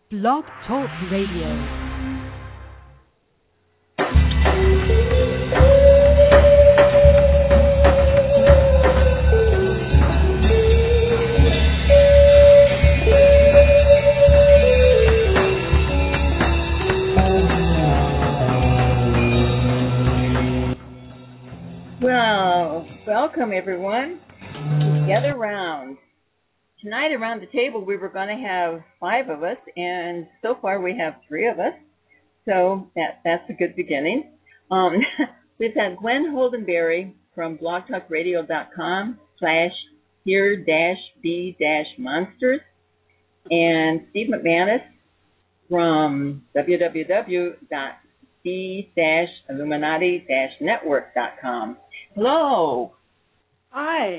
Blog Talk Radio. Well, welcome everyone to Gather Round. Tonight around the table we were going to have 5 of us, and so far we have 3 of us, so that's a good beginning. We've got Gwen Holdenberry from blogtalkradio.com/hear-b-monsters, and Steve McManus from www.d-illuminati-network.com. Hello. Hi.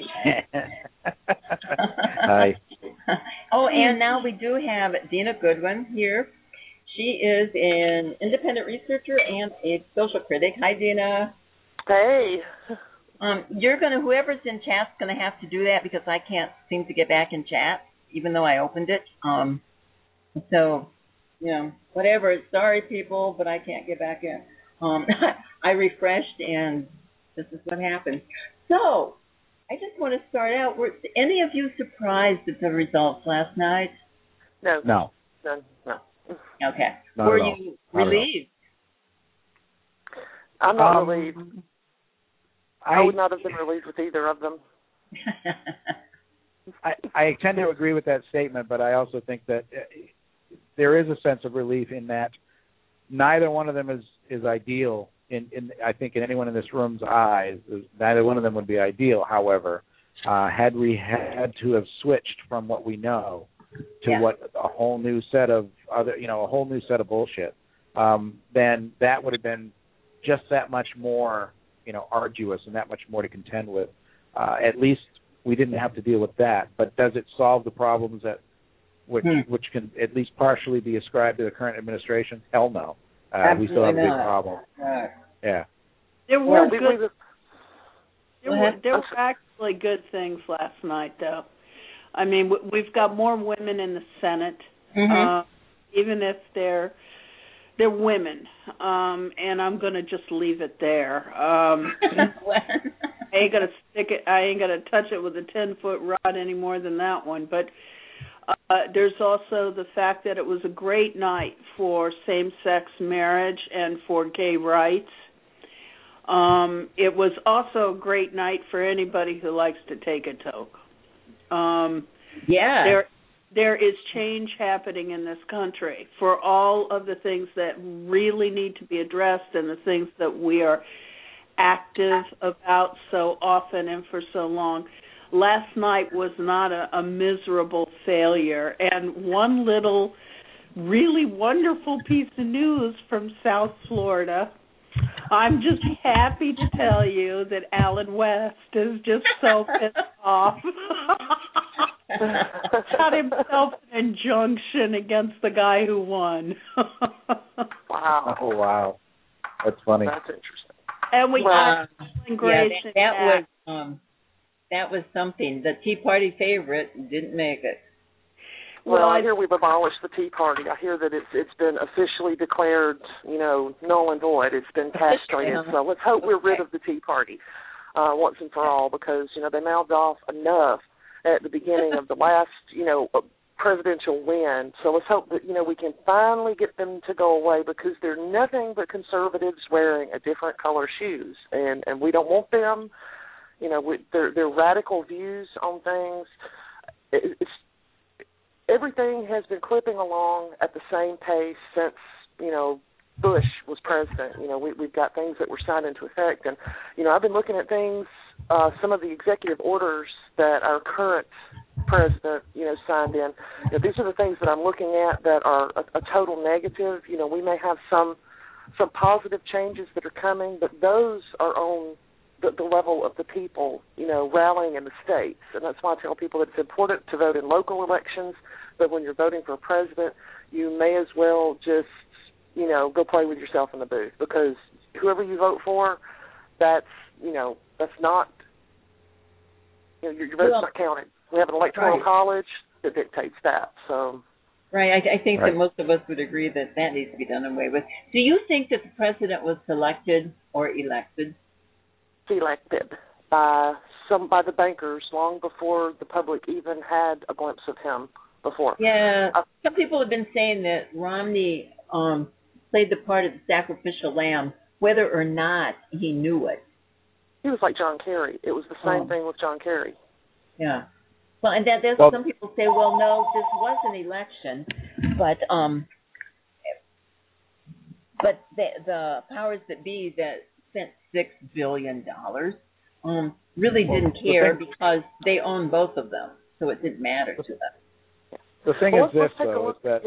Hi. Oh, and now we do have Dina Goodwin here. She is an independent researcher and a social critic. Hi, Dina. Hey. Whoever's in chat's going to have to do that because I can't seem to get back in chat, even though I opened it. So, whatever. Sorry, people, but I can't get back in. I refreshed, and this is what happened. So, I just want to start out. Were any of you surprised at the results last night? No. No. Okay. Not Were at all. you Not relieved? I'm not relieved. I would not have been I relieved with either of them. tend to agree with that statement, but I also think that there is a sense of relief in that neither one of them is ideal. I think in anyone in this room's eyes, neither one of them would be ideal. However, had we had to have switched from what we know to a whole new set of bullshit, then that would have been just that much more, arduous and that much more to contend with. At least we didn't have to deal with that. But does it solve the problems which can at least partially be ascribed to the current administration? Hell no. We still have a big problem. Yeah. There were actually good things last night, though. I mean, we've got more women in the Senate, even if they're women, and I'm going to just leave it there. I ain't gonna touch it with a 10-foot rod any more than that one. But there's also the fact that it was a great night for same-sex marriage and for gay rights. It was also a great night for anybody who likes to take a toke. There is change happening in this country for all of the things that really need to be addressed and the things that we are active about so often and for so long. Last night was not a miserable failure. And one little really wonderful piece of news from South Florida, I'm just happy to tell you that Alan West is just so pissed off. Got himself an injunction against the guy who won. Wow. Oh, wow. That's funny. That's interesting. And we got Grace that was something. The Tea Party favorite didn't make it. Well, I hear we've abolished the Tea Party. I hear that it's been officially declared, null and void. It's been castrated. So let's hope we're rid of the Tea Party once and for all, because, they mouthed off enough at the beginning of the last, presidential win. So let's hope that, we can finally get them to go away, because they're nothing but conservatives wearing a different color shoes. And we don't want them, their radical views on things. Everything has been clipping along at the same pace since, Bush was president. We've got things that were signed into effect. And, I've been looking at things, some of the executive orders that our current president, signed in. These are the things that I'm looking at that are a total negative. We may have some positive changes that are coming, but those are on the level of the people, rallying in the states. And that's why I tell people that it's important to vote in local elections, but when you're voting for a president, you may as well just, go play with yourself in the booth, because whoever you vote for, that's not, your vote's not counted. We have an electoral college that dictates that. So Right. I think Right. that most of us would agree that that needs to be done away with. Do you think that the president was selected or elected? Elected by the bankers long before the public even had a glimpse of him before. Yeah. Some people have been saying that Romney played the part of the sacrificial lamb, whether or not he knew it. He was like John Kerry. It was the same thing with John Kerry. Yeah. Well, and that's some people say, well, no, this was an election, but the powers that be that spent $6 billion really didn't care because they own both of them, so it didn't matter to them. The thing is this, though, is that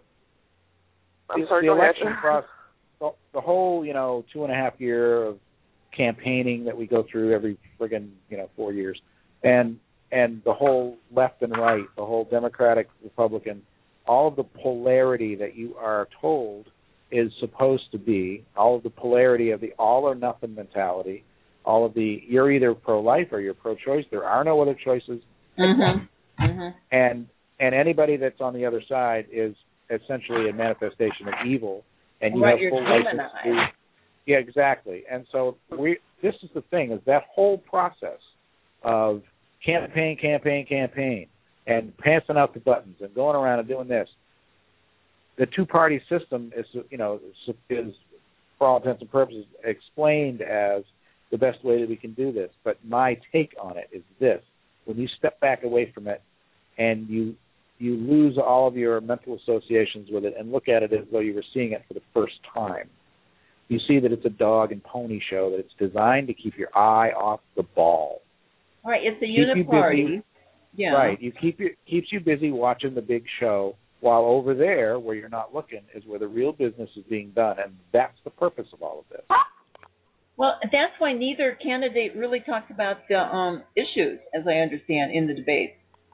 the election process, the whole 2.5 year of campaigning that we go through every friggin' 4 years, and the whole left and right, the whole Democratic, Republican, all of the polarity that you are told is supposed to be, all of the polarity of the all or nothing mentality, all of the you're either pro-life or you're pro-choice, there are no other choices. Mm-hmm. Mm-hmm. And anybody that's on the other side is essentially a manifestation of evil, and you have full license to. Yeah, exactly. And so this is the thing, is that whole process of campaign, and passing out the buttons and going around and doing this. The two-party system is for all intents and purposes explained as the best way that we can do this. But my take on it is this: when you step back away from it and you lose all of your mental associations with it and look at it as though you were seeing it for the first time, you see that it's a dog and pony show, that it's designed to keep your eye off the ball. All right, it's a uniparty. Yeah. Right. Keeps you busy watching the big show, while over there, where you're not looking, is where the real business is being done, and that's the purpose of all of this. Well, that's why neither candidate really talked about the issues, as I understand, in the debate.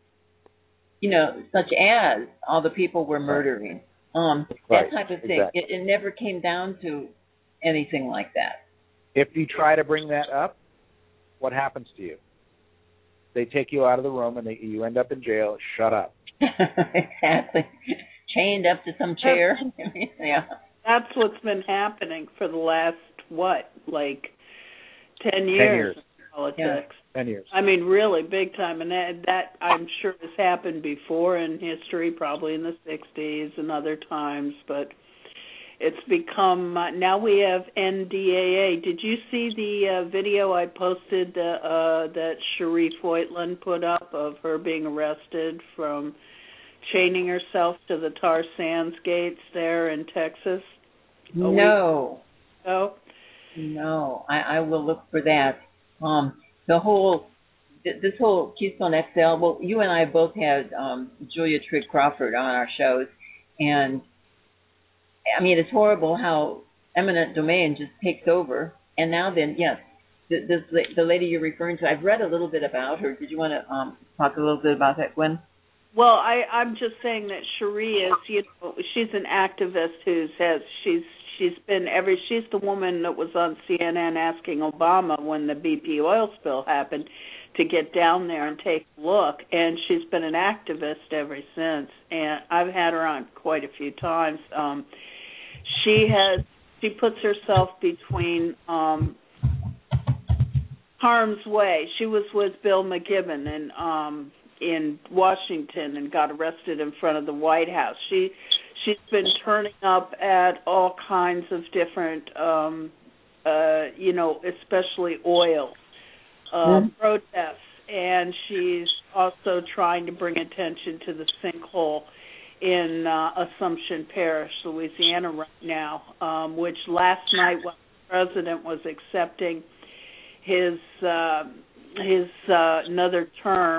Such as all the people we're murdering, that type of thing. Exactly. It never came down to anything like that. If you try to bring that up, what happens to you? They take you out of the room and you end up in jail. Shut up. Exactly. Chained up to some chair. Yeah. That's what's been happening for the last, 10 years. 10 years. In politics. Yeah. 10 years. I mean, really big time. And that I'm sure has happened before in history, probably in the 60s and other times. But it's become, now we have NDAA. Did you see the video I posted that Cherie Foytland put up of her being arrested from chaining herself to the tar sands gates there in Texas? No. Oh? No. I will look for that. This whole Keystone XL, well, you and I both had Julia Trigg Crawford on our shows, and I mean, it's horrible how eminent domain just takes over. And now then, yes, the lady you're referring to, I've read a little bit about her. Did you want to talk a little bit about that, Gwen? Well, I'm just saying that Cherie is, she's an activist she's the woman that was on CNN asking Obama when the BP oil spill happened to get down there and take a look, and she's been an activist ever since. And I've had her on quite a few times. She puts herself between harm's way. She was with Bill McKibben in Washington and got arrested in front of the White House. She's been turning up at all kinds of different, especially oil protests, and she's also trying to bring attention to the sinkhole in Assumption Parish, Louisiana right now, which last night when the president was accepting his another term,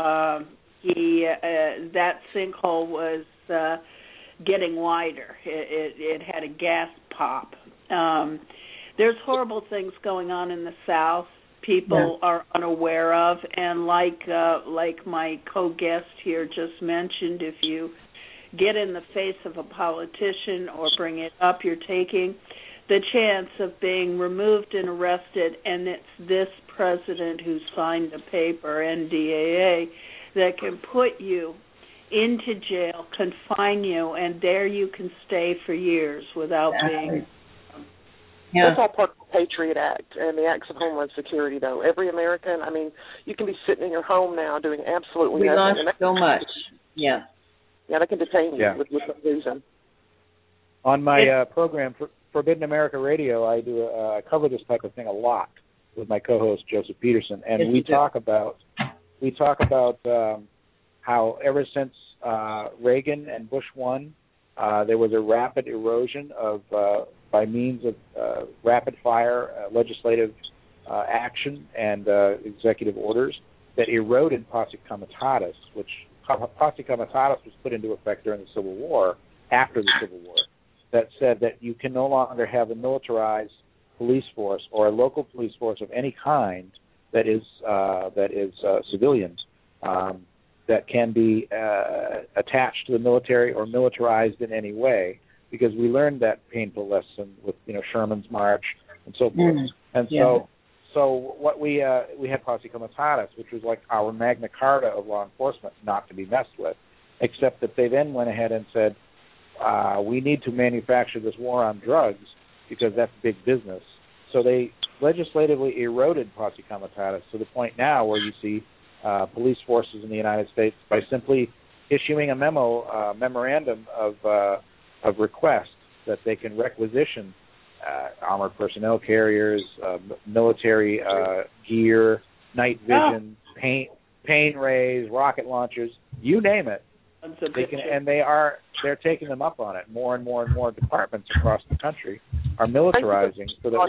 that sinkhole was getting wider. It had a gas pop. There's horrible things going on in the South. People are unaware of, and like my co-guest here just mentioned, if you get in the face of a politician or bring it up, you're taking the chance of being removed and arrested, and it's this president who signed the paper, NDAA, that can put you into jail, confine you, and there you can stay for years without being... Yeah. That's all part of the Patriot Act and the Acts of Homeland Security, though. Every American, I mean, you can be sitting in your home now doing absolutely nothing. We lost so much. Yeah. Yeah, they can detain you with no reason. On my program, Forbidden America Radio, I cover this type of thing a lot with my co-host Joseph Peterson, and we talk about how ever since Reagan and Bush won, there was a rapid erosion of by means of rapid-fire legislative action and executive orders that eroded posse comitatus, which posse comitatus was put into effect during the Civil War, after the Civil War, that said that you can no longer have a militarized police force or a local police force of any kind that is civilian, that can be attached to the military or militarized in any way, because we learned that painful lesson with Sherman's March and so forth. And so what we had posse comitatus, which was like our Magna Carta of law enforcement, not to be messed with, except that they then went ahead and said, we need to manufacture this war on drugs because that's big business. So they legislatively eroded posse comitatus to the point now where you see police forces in the United States, by simply issuing a memorandum of request that they can requisition armored personnel carriers, military gear, night vision, pain rays, rocket launchers, you name it. They can, and they're taking them up on it. More and more and more departments across the country are militarizing, so that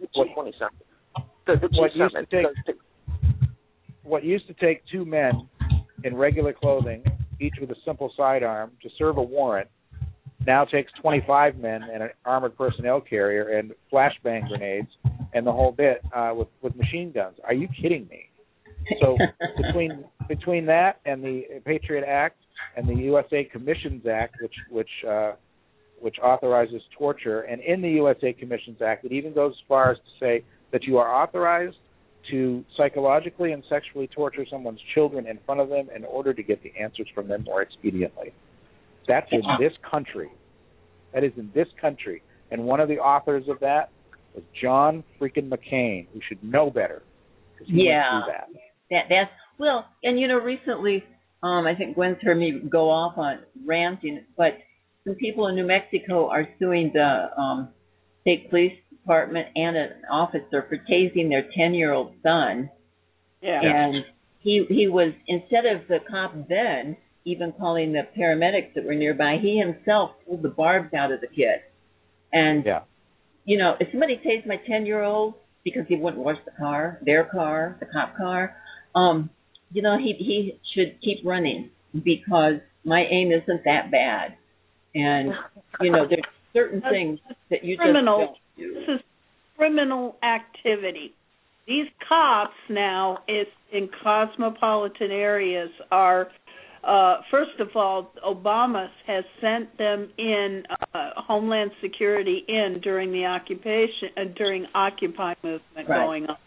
what used to take two men in regular clothing, each with a simple sidearm, to serve a warrant, now takes 25 men and an armored personnel carrier and flashbang grenades and the whole bit with machine guns. Are you kidding me? So between that and the Patriot Act and the USA Commissions Act, which authorizes torture, and in the USA Commissions Act, it even goes as far as to say that you are authorized to psychologically and sexually torture someone's children in front of them in order to get the answers from them more expediently. That's in this country. That is in this country. And one of the authors of that was John freaking McCain, who should know better, because he went through that. That's well, and recently, I think Gwen's heard me go off on ranting, but some people in New Mexico are suing the state police department and an officer for tasing their 10-year-old son. Yeah. And he was, instead of the cop then even calling the paramedics that were nearby, he himself pulled the barbs out of the kid. And, if somebody tased my 10-year-old because he wouldn't wash the car, their car, the cop car, he should keep running, because my aim isn't that bad. And, there's certain things that you just don't do. This is criminal activity. These cops now in cosmopolitan areas are, first of all, Obama has sent them in, Homeland Security in during the during Occupy movement going on,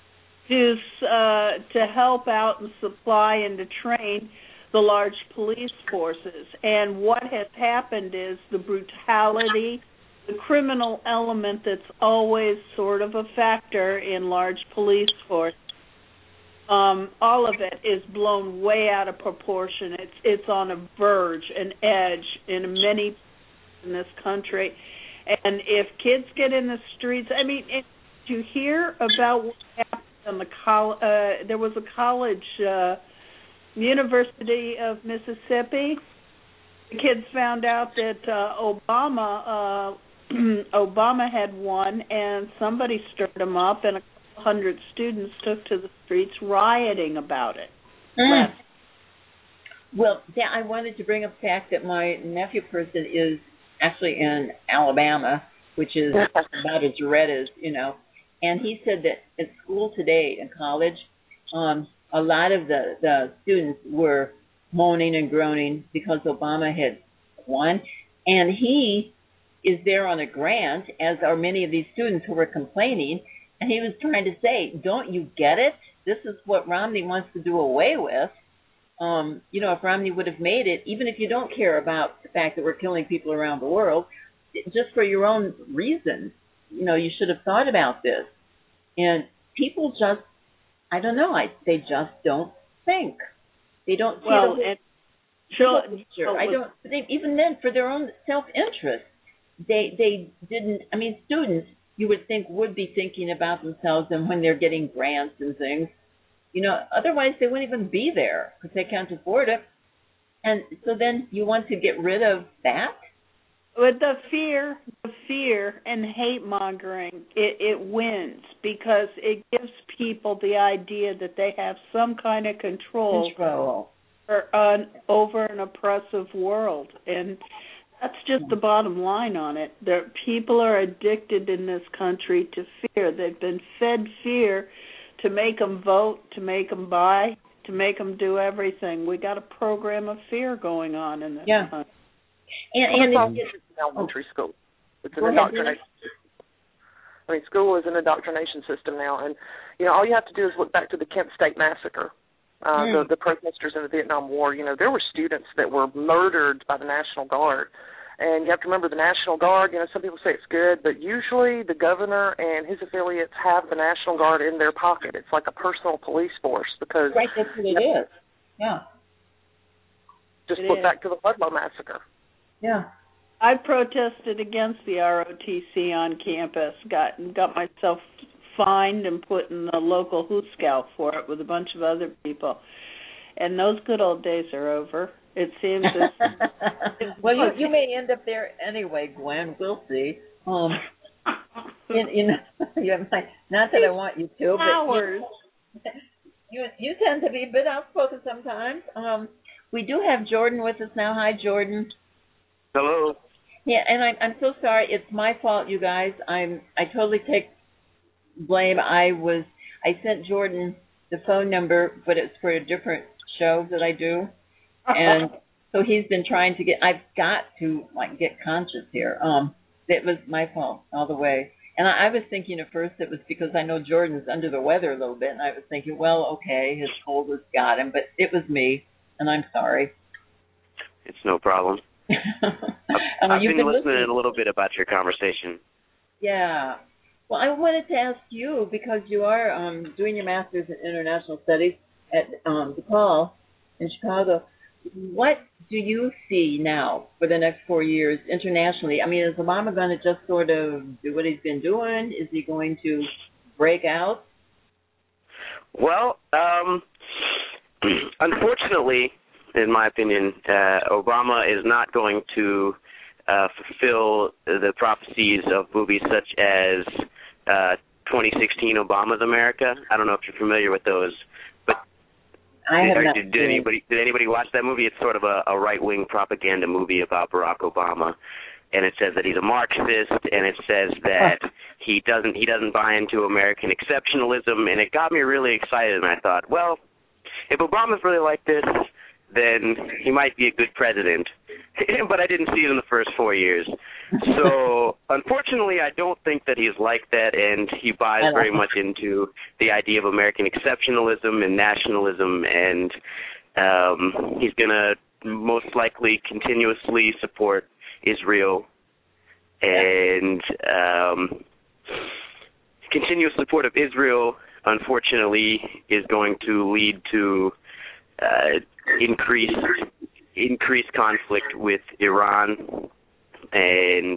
to help out and supply and to train the large police forces. And what has happened is the brutality, the criminal element that's always sort of a factor in large police forces, all of it is blown way out of proportion. It's on a verge, an edge in many in this country. And if kids get in the streets, I mean, did you hear about what happened on the there was a college, University of Mississippi. The kids found out that Obama had won, and somebody stirred him up, and 100 students took to the streets rioting about it. Well, I wanted to bring up the fact that my nephew person is actually in Alabama, which is about as red as, and he said that at school today, in college, a lot of the students were moaning and groaning because Obama had won, and he is there on a grant, as are many of these students who were complaining, and he was trying to say, don't you get it? This is what Romney wants to do away with. if Romney would have made it, even if you don't care about the fact that we're killing people around the world, just for your own reasons, you should have thought about this. And people just, I don't know, they just don't think. They don't see even then, for their own self-interest, they didn't. I mean, students, you would think, would be thinking about themselves and when they're getting grants and things. Otherwise they wouldn't even be there because they can't afford it. And so then you want to get rid of that? But the fear and hate mongering, it wins because it gives people the idea that they have some kind of control. Over an oppressive world, and that's just the bottom line on it. People are addicted in this country to fear. They've been fed fear to make them vote, to make them buy, to make them do everything. We got a program of fear going on in this country. And it's elementary school. It's an indoctrination. I mean, school is an indoctrination system now, and all you have to do is look back to the Kent State Massacre. The protesters in the Vietnam War, there were students that were murdered by the National Guard. And you have to remember the National Guard, some people say it's good, but usually the governor and his affiliates have the National Guard in their pocket. It's like a personal police force because... Right, that's what it is. Yeah. Just look back to the Ludlow Massacre. Yeah. I protested against the ROTC on campus, got myself fined and put in the local Hoot Scout for it with a bunch of other people. And those good old days are over. It seems well, you may end up there anyway, Gwen. We'll see. Not that I want you to, but you tend to be a bit outspoken sometimes. We do have Jordan with us now. Hi, Jordan. Hello. Yeah, and I'm so sorry. It's my fault, you guys. I totally take blame. I sent Jordan the phone number, but it's for a different show that I do. And so he's been trying to I've got to get conscious here. It was my fault all the way. And I was thinking at first it was because I know Jordan's under the weather a little bit, and I was thinking, well, okay, his cold has got him, but it was me, and I'm sorry. It's no problem. I've been listening a little bit about your conversation. Yeah. Well, I wanted to ask you, because you are doing your master's in international studies at DePaul in Chicago, what do you see now for the next 4 years internationally? I mean, is Obama going to just sort of do what he's been doing? Is he going to break out? Well, unfortunately, in my opinion, Obama is not going to fulfill the prophecies of movies such as 2016 Obama's America. I don't know if you're familiar with those. Did anybody watch that movie? It's sort of a right-wing propaganda movie about Barack Obama, and it says that he's a Marxist, and it says that he doesn't buy into American exceptionalism, and it got me really excited. And I thought, well, if Obama's really like this, then he might be a good president. But I didn't see it in the first 4 years. So, unfortunately, I don't think that he's like that, and he buys very much into the idea of American exceptionalism and nationalism, and he's going to most likely continuously support Israel, and continuous support of Israel, unfortunately, is going to lead to increased conflict with Iran, and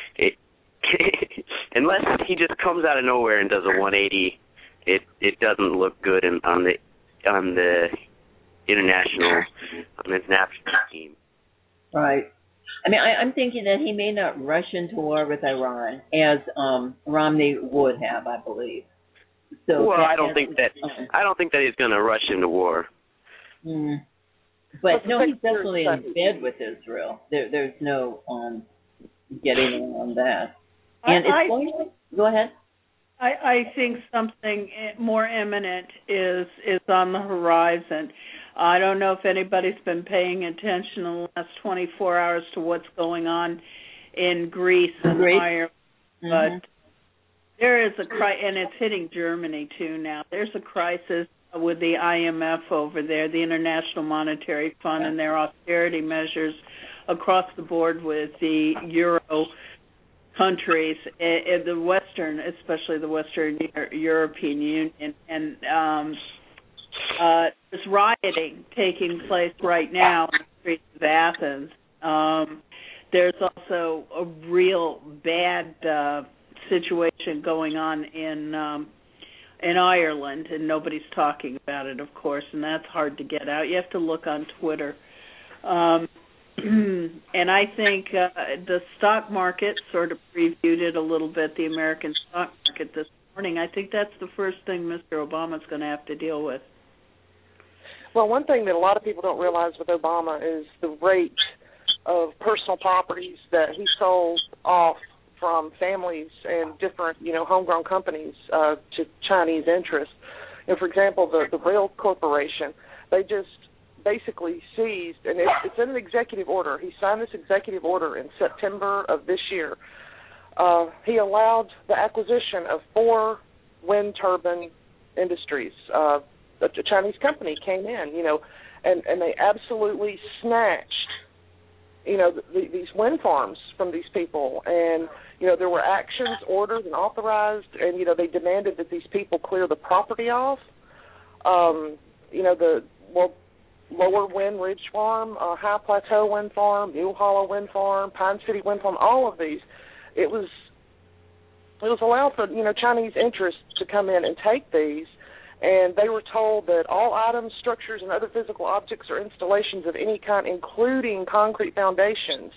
unless he just comes out of nowhere and does a 180, it doesn't look good on the international team. Right. I mean, I'm thinking that he may not rush into war with Iran as Romney would have, I believe. So well, I don't think that he's going to rush into war. Mm. But no, he's definitely in bed with Israel. There's no getting around that. And go ahead. I think something more imminent is on the horizon. I don't know if anybody's been paying attention in the last 24 hours to what's going on in Greece and Ireland, but there is a crisis, and it's hitting Germany too now. There's a crisis with the IMF over there, the International Monetary Fund, and their austerity measures across the board with the Euro countries, the Western, especially the Western European Union, and there's rioting taking place right now in the streets of Athens. There's also a real bad situation going on in Ireland, and nobody's talking about it, of course, and that's hard to get out. You have to look on Twitter. And I think the stock market sort of previewed it a little bit, the American stock market this morning. I think that's the first thing Mr. Obama's going to have to deal with. Well, one thing that a lot of people don't realize with Obama is the rate of personal properties that he sold off from families and different, homegrown companies to Chinese interests. For example, the Rail Corporation, they just basically seized, and it's in an executive order. He signed this executive order in September of this year. He allowed the acquisition of 4 wind turbine industries. A Chinese company came in, and they absolutely snatched, these wind farms from these people. And, there were actions ordered and authorized, and, they demanded that these people clear the property off. Lower Wind Ridge Farm, High Plateau Wind Farm, Mule Hollow Wind Farm, Pine City Wind Farm, all of these. It was allowed for, Chinese interests to come in and take these, and they were told that all items, structures, and other physical objects or installations of any kind, including concrete foundations,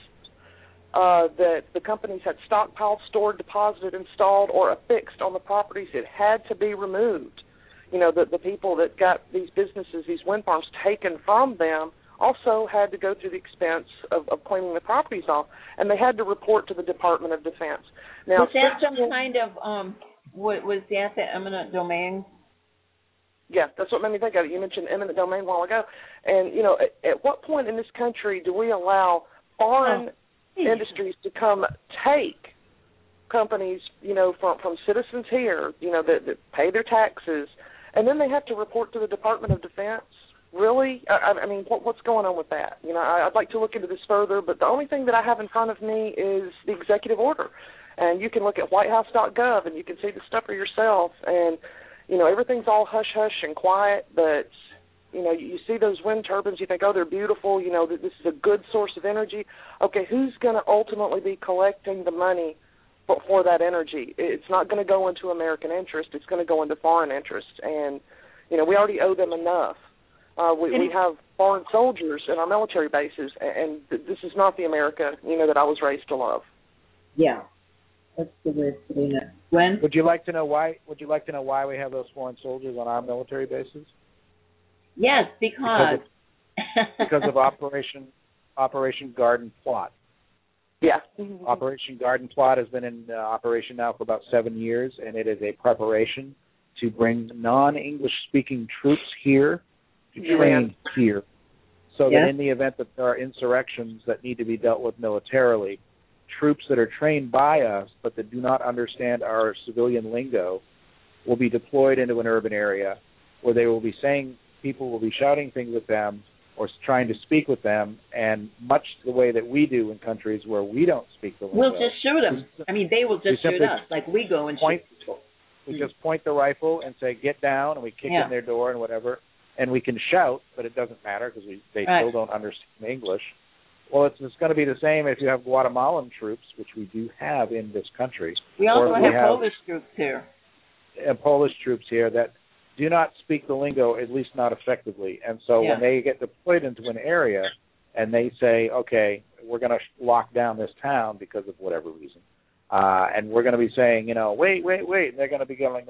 that the companies had stockpiled, stored, deposited, installed, or affixed on the properties, it had to be removed. The people that got these businesses, these wind farms, taken from them also had to go through the expense of cleaning the properties off, and they had to report to the Department of Defense. Now, was that some kind of, was that the eminent domain? Yeah, that's what made me think of it. You mentioned eminent domain a while ago. And, at what point in this country do we allow foreign industries to come take companies, from citizens here, that pay their taxes, and then they have to report to the Department of Defense? Really? I mean, what's going on with that? I'd like to look into this further, but the only thing that I have in front of me is the executive order. And you can look at whitehouse.gov, and you can see the stuff for yourself. And, everything's all hush-hush and quiet, but, you see those wind turbines, you think, oh, they're beautiful, this is a good source of energy. Okay, who's going to ultimately be collecting the money for that energy? It's not going to go into American interest. It's going to go into foreign interest. And, we already owe them enough. We have foreign soldiers in our military bases, and this is not the America, that I was raised to love. Yeah. That's the way of putting it. Gwen? Would you like to know why we have those foreign soldiers on our military bases? Yes, because of Operation Garden Plot. Yeah. Operation Garden Plot has been in operation now for about 7 years, and it is a preparation to bring non-English speaking troops here to train here, so that in the event that there are insurrections that need to be dealt with militarily, troops that are trained by us but that do not understand our civilian lingo will be deployed into an urban area where they will be saying, people will be shouting things at them or trying to speak with them, and much the way that we do in countries where we don't speak the lingo. We'll just shoot them. I mean, they will just shoot us, like we go and shoot people. We just point the rifle and say, get down, and we kick in their door and whatever, and we can shout, but it doesn't matter because they still don't understand English. Well, it's going to be the same if you have Guatemalan troops, which we do have in this country. We also have Polish troops here. And Polish troops here that do not speak the lingo, at least not effectively. And so when they get deployed into an area and they say, okay, we're going to lock down this town because of whatever reason, and we're going to be saying, wait, and they're going to be going,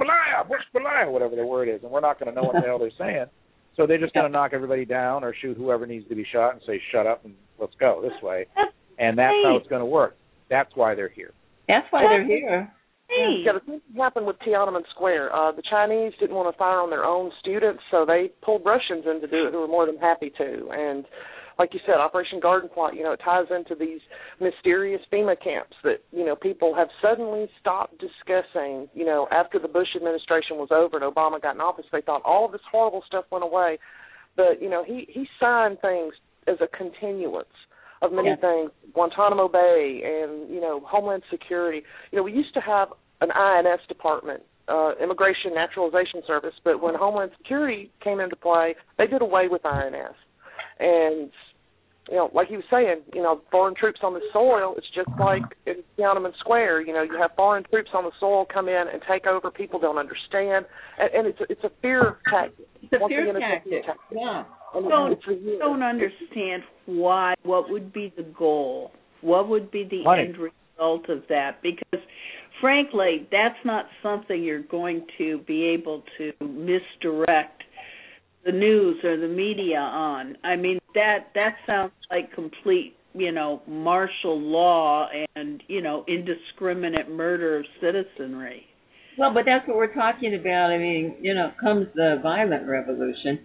whatever the word is, and we're not going to know what the hell they're saying. So they're just going to knock everybody down or shoot whoever needs to be shot and say, shut up and let's go this way. And that's how it's going to work. That's why they're here. That's why they're here. Yeah, the thing happened with Tiananmen Square. The Chinese didn't want to fire on their own students, so they pulled Russians in to do it who were more than happy to. And like you said, Operation Garden Plot, you know, it ties into these mysterious FEMA camps that, you know, people have suddenly stopped discussing. You know, after the Bush administration was over and Obama got in office, they thought all of this horrible stuff went away. But, you know, he signed things as a continuance of many things, Guantanamo Bay and, you know, Homeland Security. You know, we used to have an INS department, Immigration Naturalization Service, but when Homeland Security came into play, they did away with INS. And, you know, like he was saying, you know, foreign troops on the soil, it's just like in Tiananmen Square. You know, you have foreign troops on the soil come in and take over. People don't understand. And it's a fear tactic. It's a fear tactic. Yeah. I don't understand why. What would be the goal? What would be the end result of that? Because, frankly, that's not something you're going to be able to misdirect the news or the media on. I mean, that sounds like complete, you know, martial law and, you know, indiscriminate murder of citizenry. Well, but that's what we're talking about. I mean, you know, comes the violent revolution.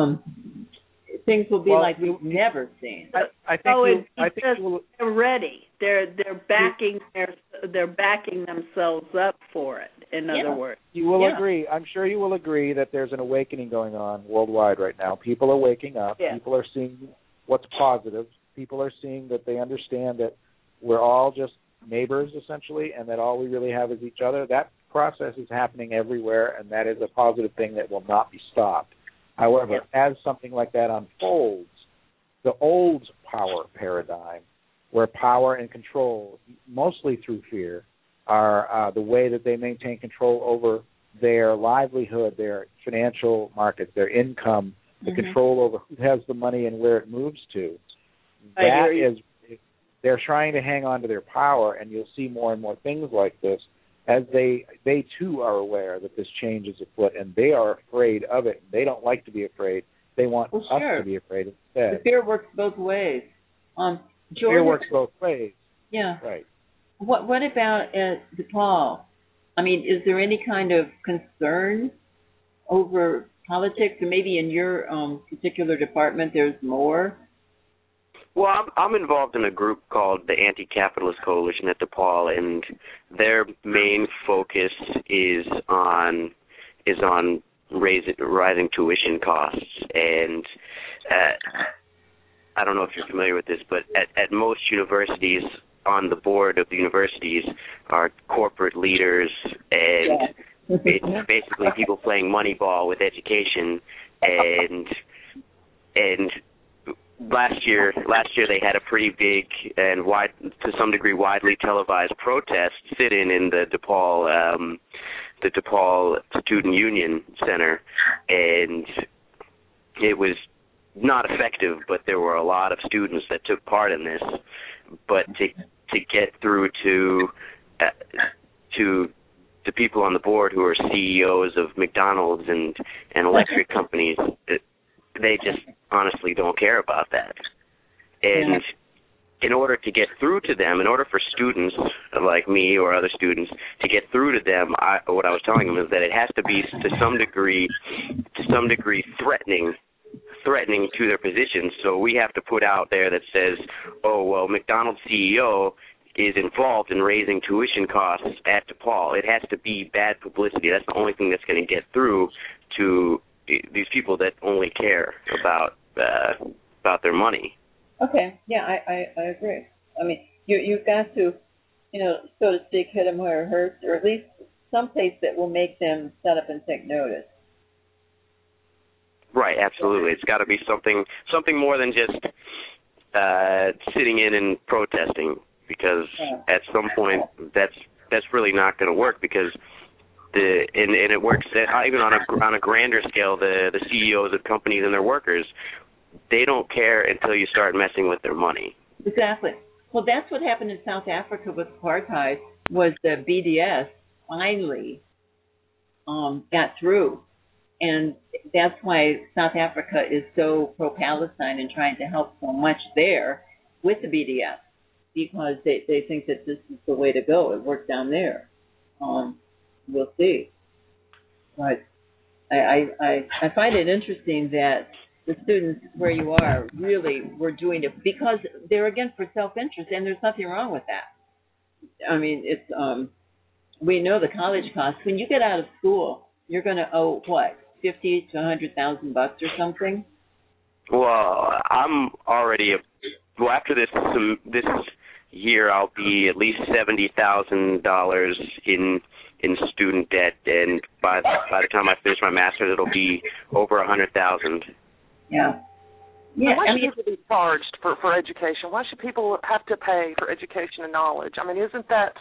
Things will be like we've never seen. I think they're ready. They're backing themselves up for it. In other words, you will agree. I'm sure you will agree that there's an awakening going on worldwide right now. People are waking up. Yeah. People are seeing what's positive. People are seeing that they understand that we're all just neighbors essentially, and that all we really have is each other. That process is happening everywhere, and that is a positive thing that will not be stopped. However, as something like that unfolds, the old power paradigm, where power and control, mostly through fear, are the way that they maintain control over their livelihood, their financial markets, their income, the control over who has the money and where it moves to. They're trying to hang on to their power, and you'll see more and more things like this as they too are aware that this change is afoot, and they are afraid of it. They don't like to be afraid. They want us to be afraid instead. The fear works both ways. Fear works both ways. Yeah. Right. What about DePaul? I mean, is there any kind of concern over politics, or maybe in your particular department there's more? Well, I'm involved in a group called the Anti-Capitalist Coalition at DePaul, and their main focus is on rising tuition costs. And I don't know if you're familiar with this, but at most universities, on the board of the universities are corporate leaders, and it's basically people playing Moneyball with education. And last year they had a pretty big and to some degree widely televised protest sit-in in the DePaul Student Union Center, and it was not effective, but there were a lot of students that took part in this. But to get through to the people on the board who are CEOs of McDonald's and electric companies, they just honestly don't care about that. And in order to get through to them, in order for students like me or other students to get through to them, what I was telling them is that it has to be to some degree threatening to their positions. So we have to put out there that says, oh, well, McDonald's CEO is involved in raising tuition costs at DePaul. It has to be bad publicity. That's the only thing that's going to get through to these people that only care about their money. Okay, yeah, I agree. I mean, you've got to, so to speak, hit them where it hurts, or at least someplace that will make them set up and take notice. Right, absolutely. It's got to be something more than just sitting in and protesting, because at some point that's really not going to work, because and it works even on a grander scale. The CEOs of companies and their workers, they don't care until you start messing with their money. Exactly. Well, that's what happened in South Africa with apartheid. Was the BDS finally got through, and that's why South Africa is so pro-Palestine and trying to help so much there with the BDS, because they think that this is the way to go. It worked down there. We'll see. But I find it interesting that the students where you are really were doing it because they're again for self-interest, and there's nothing wrong with that. I mean, it's we know the college costs. When you get out of school, you're going to owe what, $50,000 to $100,000 or something. Well, I'm already after this year, I'll be at least $70,000 in student debt, and by the time I finish my master's, it'll be over $100,000. Yeah. Yeah. Why should people be charged for education? Why should people have to pay for education and knowledge? I mean, isn't that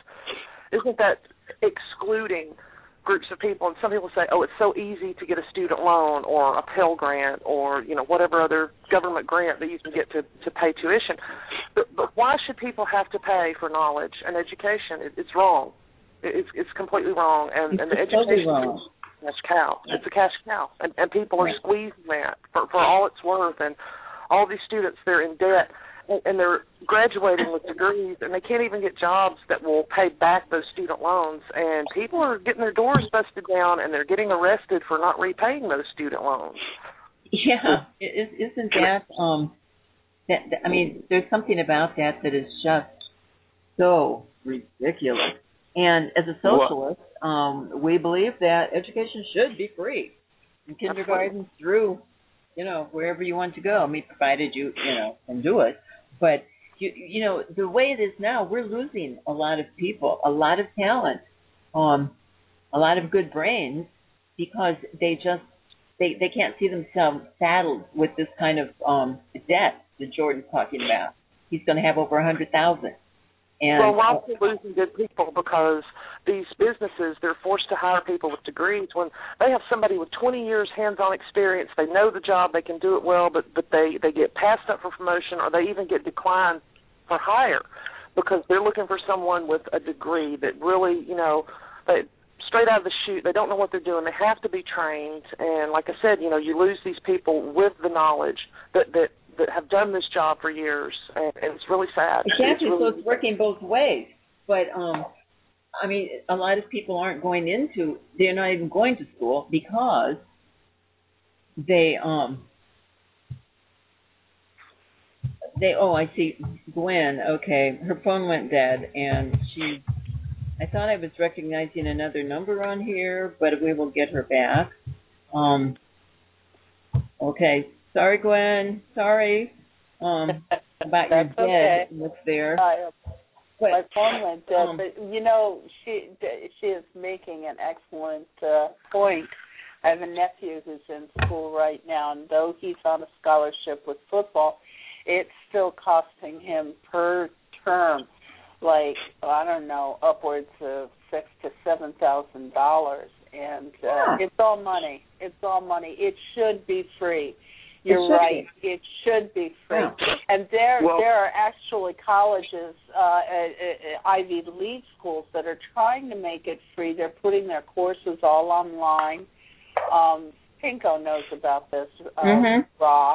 excluding groups of people? And some people say, oh, it's so easy to get a student loan or a Pell Grant or, whatever other government grant that you can get to pay tuition. But why should people have to pay for knowledge and education? It's wrong. It's completely wrong. And the education wrong. is a cash cow. It's a cash cow. And people are squeezing that for all it's worth. And all these students, they're in debt. And they're graduating with degrees, and they can't even get jobs that will pay back those student loans. And people are getting their doors busted down, and they're getting arrested for not repaying those student loans. Yeah, isn't that I mean, there's something about that is just so ridiculous. And as a socialist, we believe that education should be free, from kindergarten through, wherever you want to go. I mean, provided you can do it. But, the way it is now, we're losing a lot of people, a lot of talent, a lot of good brains, because they can't see themselves saddled with this kind of debt that Jordan's talking about. He's going to have over 100,000. Well, we're also losing good people because these businesses, they're forced to hire people with degrees when they have somebody with 20 years hands-on experience. They know the job, they can do it well, but they get passed up for promotion, or they even get declined for hire because they're looking for someone with a degree that really, they straight out of the chute, they don't know what they're doing. They have to be trained. And like I said, you lose these people with the knowledge that have done this job for years, and it's really sad. Exactly, so it's working both ways. But, I mean, a lot of people they're not even going to school because they, I see Gwen, okay, her phone went dead, and I thought I was recognizing another number on here, but we will get her back. Okay. Sorry, Gwen. Sorry about your dead. Okay. What's there? My phone went dead, but she is making an excellent point. I have a nephew who's in school right now, and though he's on a scholarship with football, it's still costing him per term, upwards of $6,000 to $7,000, and it's all money. It's all money. It should be free. You're right. It should be free. Yeah. And there are actually colleges, Ivy League schools, that are trying to make it free. They're putting their courses all online. Pinko knows about this, Raw.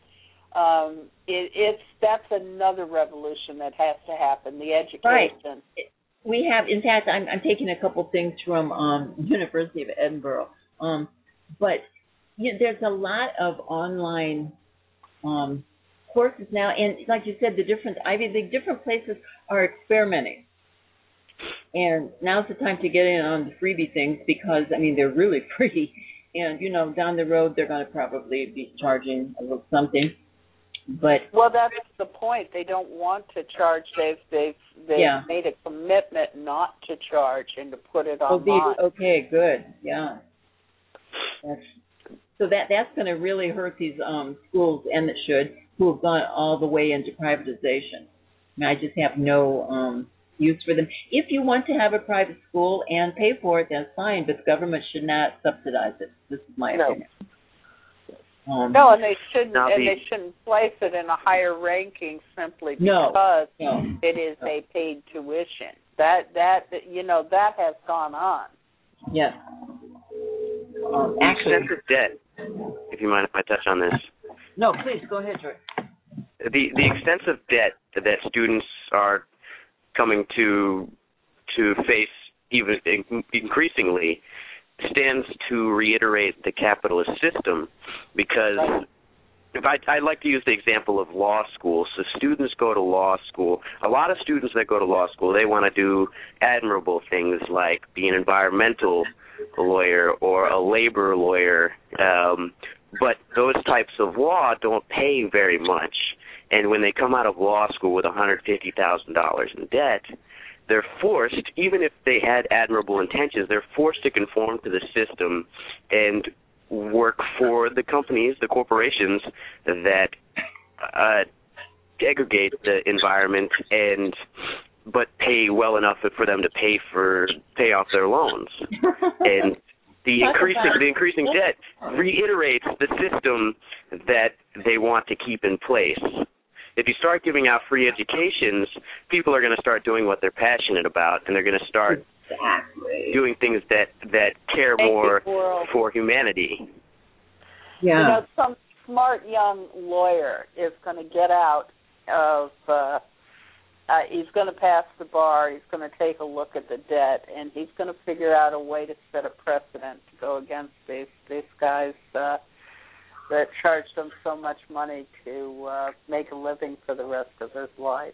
That's another revolution that has to happen, the education. Right. We have, in fact, I'm taking a couple things from University of Edinburgh, but there's a lot of online courses now, and like you said, the different places are experimenting. And now's the time to get in on the freebie things because, they're really free. And, down the road, they're going to probably be charging a little something. But that's the point. They don't want to charge. They've made a commitment not to charge and to put it online. Okay, good. Yeah. So that's going to really hurt these schools, and it should, who have gone all the way into privatization. I just have no use for them. If you want to have a private school and pay for it, that's fine, but the government should not subsidize it. This is my opinion. No, and they shouldn't place it in a higher ranking simply because it is a paid tuition. That has gone on. Yes. Extensive debt, if you mind if I touch on this. No, please, go ahead, George. The extensive debt that students are coming to face even increasingly stands to reiterate the capitalist system because I'd like to use the example of law school. So students go to law school. A lot of students that go to law school, they want to do admirable things like be an environmental lawyer or a labor lawyer. But those types of law don't pay very much. And when they come out of law school with $150,000 in debt, they're forced, even if they had admirable intentions, they're forced to conform to the system and work for the companies, the corporations that segregate the environment but pay well enough for them to pay off their loans. And the increasing debt reiterates the system that they want to keep in place. If you start giving out free educations, people are going to start doing what they're passionate about, and they're going to start doing things that care more for humanity. Yeah. You know, some smart young lawyer is going to get out of he's going to pass the bar, he's going to take a look at the debt, and he's going to figure out a way to set a precedent to go against these guys that charged them so much money to make a living for the rest of his life.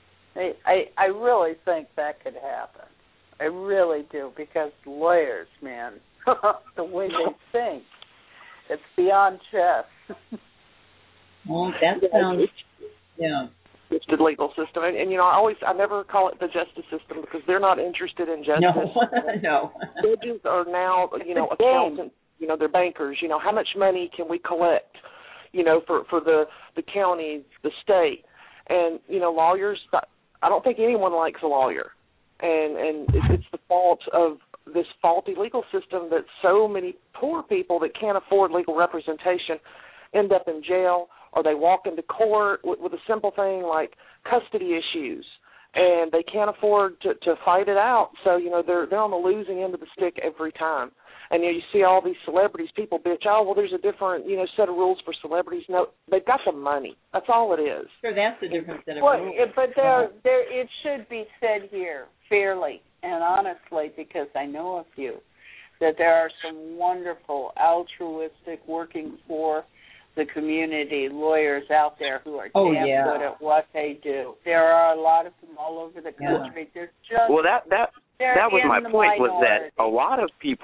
I really think that could happen. I really do, because lawyers, man, the way they think, it's beyond chess. Well, that sounds, yeah. The legal system, and you know, I never call it the justice system because they're not interested in justice. No. Judges are now, you know, accountants. You know, they're bankers. You know, how much money can we collect? You know, for the county, the state, and you know, lawyers. I don't think anyone likes a lawyer, and it's the fault of this faulty legal system that so many poor people that can't afford legal representation end up in jail, or they walk into court with a simple thing like custody issues, and they can't afford to fight it out. So, you know, they're on the losing end of the stick every time. And you know, you see all these celebrities, people bitch, oh, well, there's a different, you know, set of rules for celebrities. No, they've got the money. That's all it is. Sure, that's the different set of rules. But there, it should be said here fairly and honestly, because I know a few, that there are some wonderful, altruistic, working for the community lawyers out there who are damn good at what they do. There are a lot of them all over the country. Yeah. They're just that was my point, was that a lot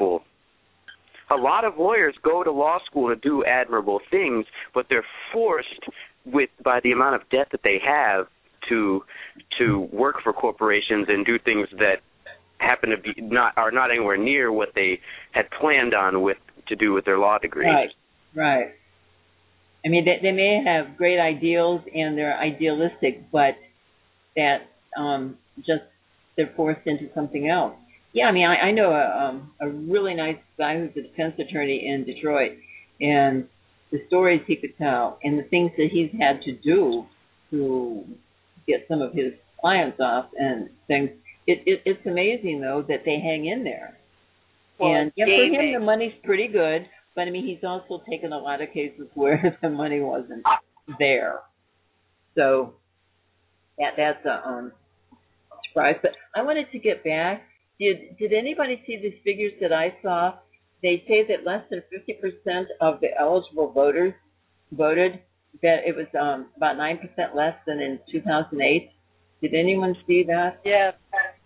of lawyers go to law school to do admirable things, but they're forced by the amount of debt that they have to work for corporations and do things that happen to be are not anywhere near what they had planned on to do with their law degrees. Right. I mean, they may have great ideals and they're idealistic, but that just they're forced into something else. Yeah, I mean, I know a really nice guy who's a defense attorney in Detroit, and the stories he could tell and the things that he's had to do to get some of his clients off and things. It's amazing, though, that they hang in there. Well, and yeah, for him, the money's pretty good. But, I mean, he's also taken a lot of cases where the money wasn't there. So that's a surprise. But I wanted to get back. Did anybody see these figures that I saw? They say that less than 50% of the eligible voters voted, that it was about 9% less than in 2008. Did anyone see that? Yes.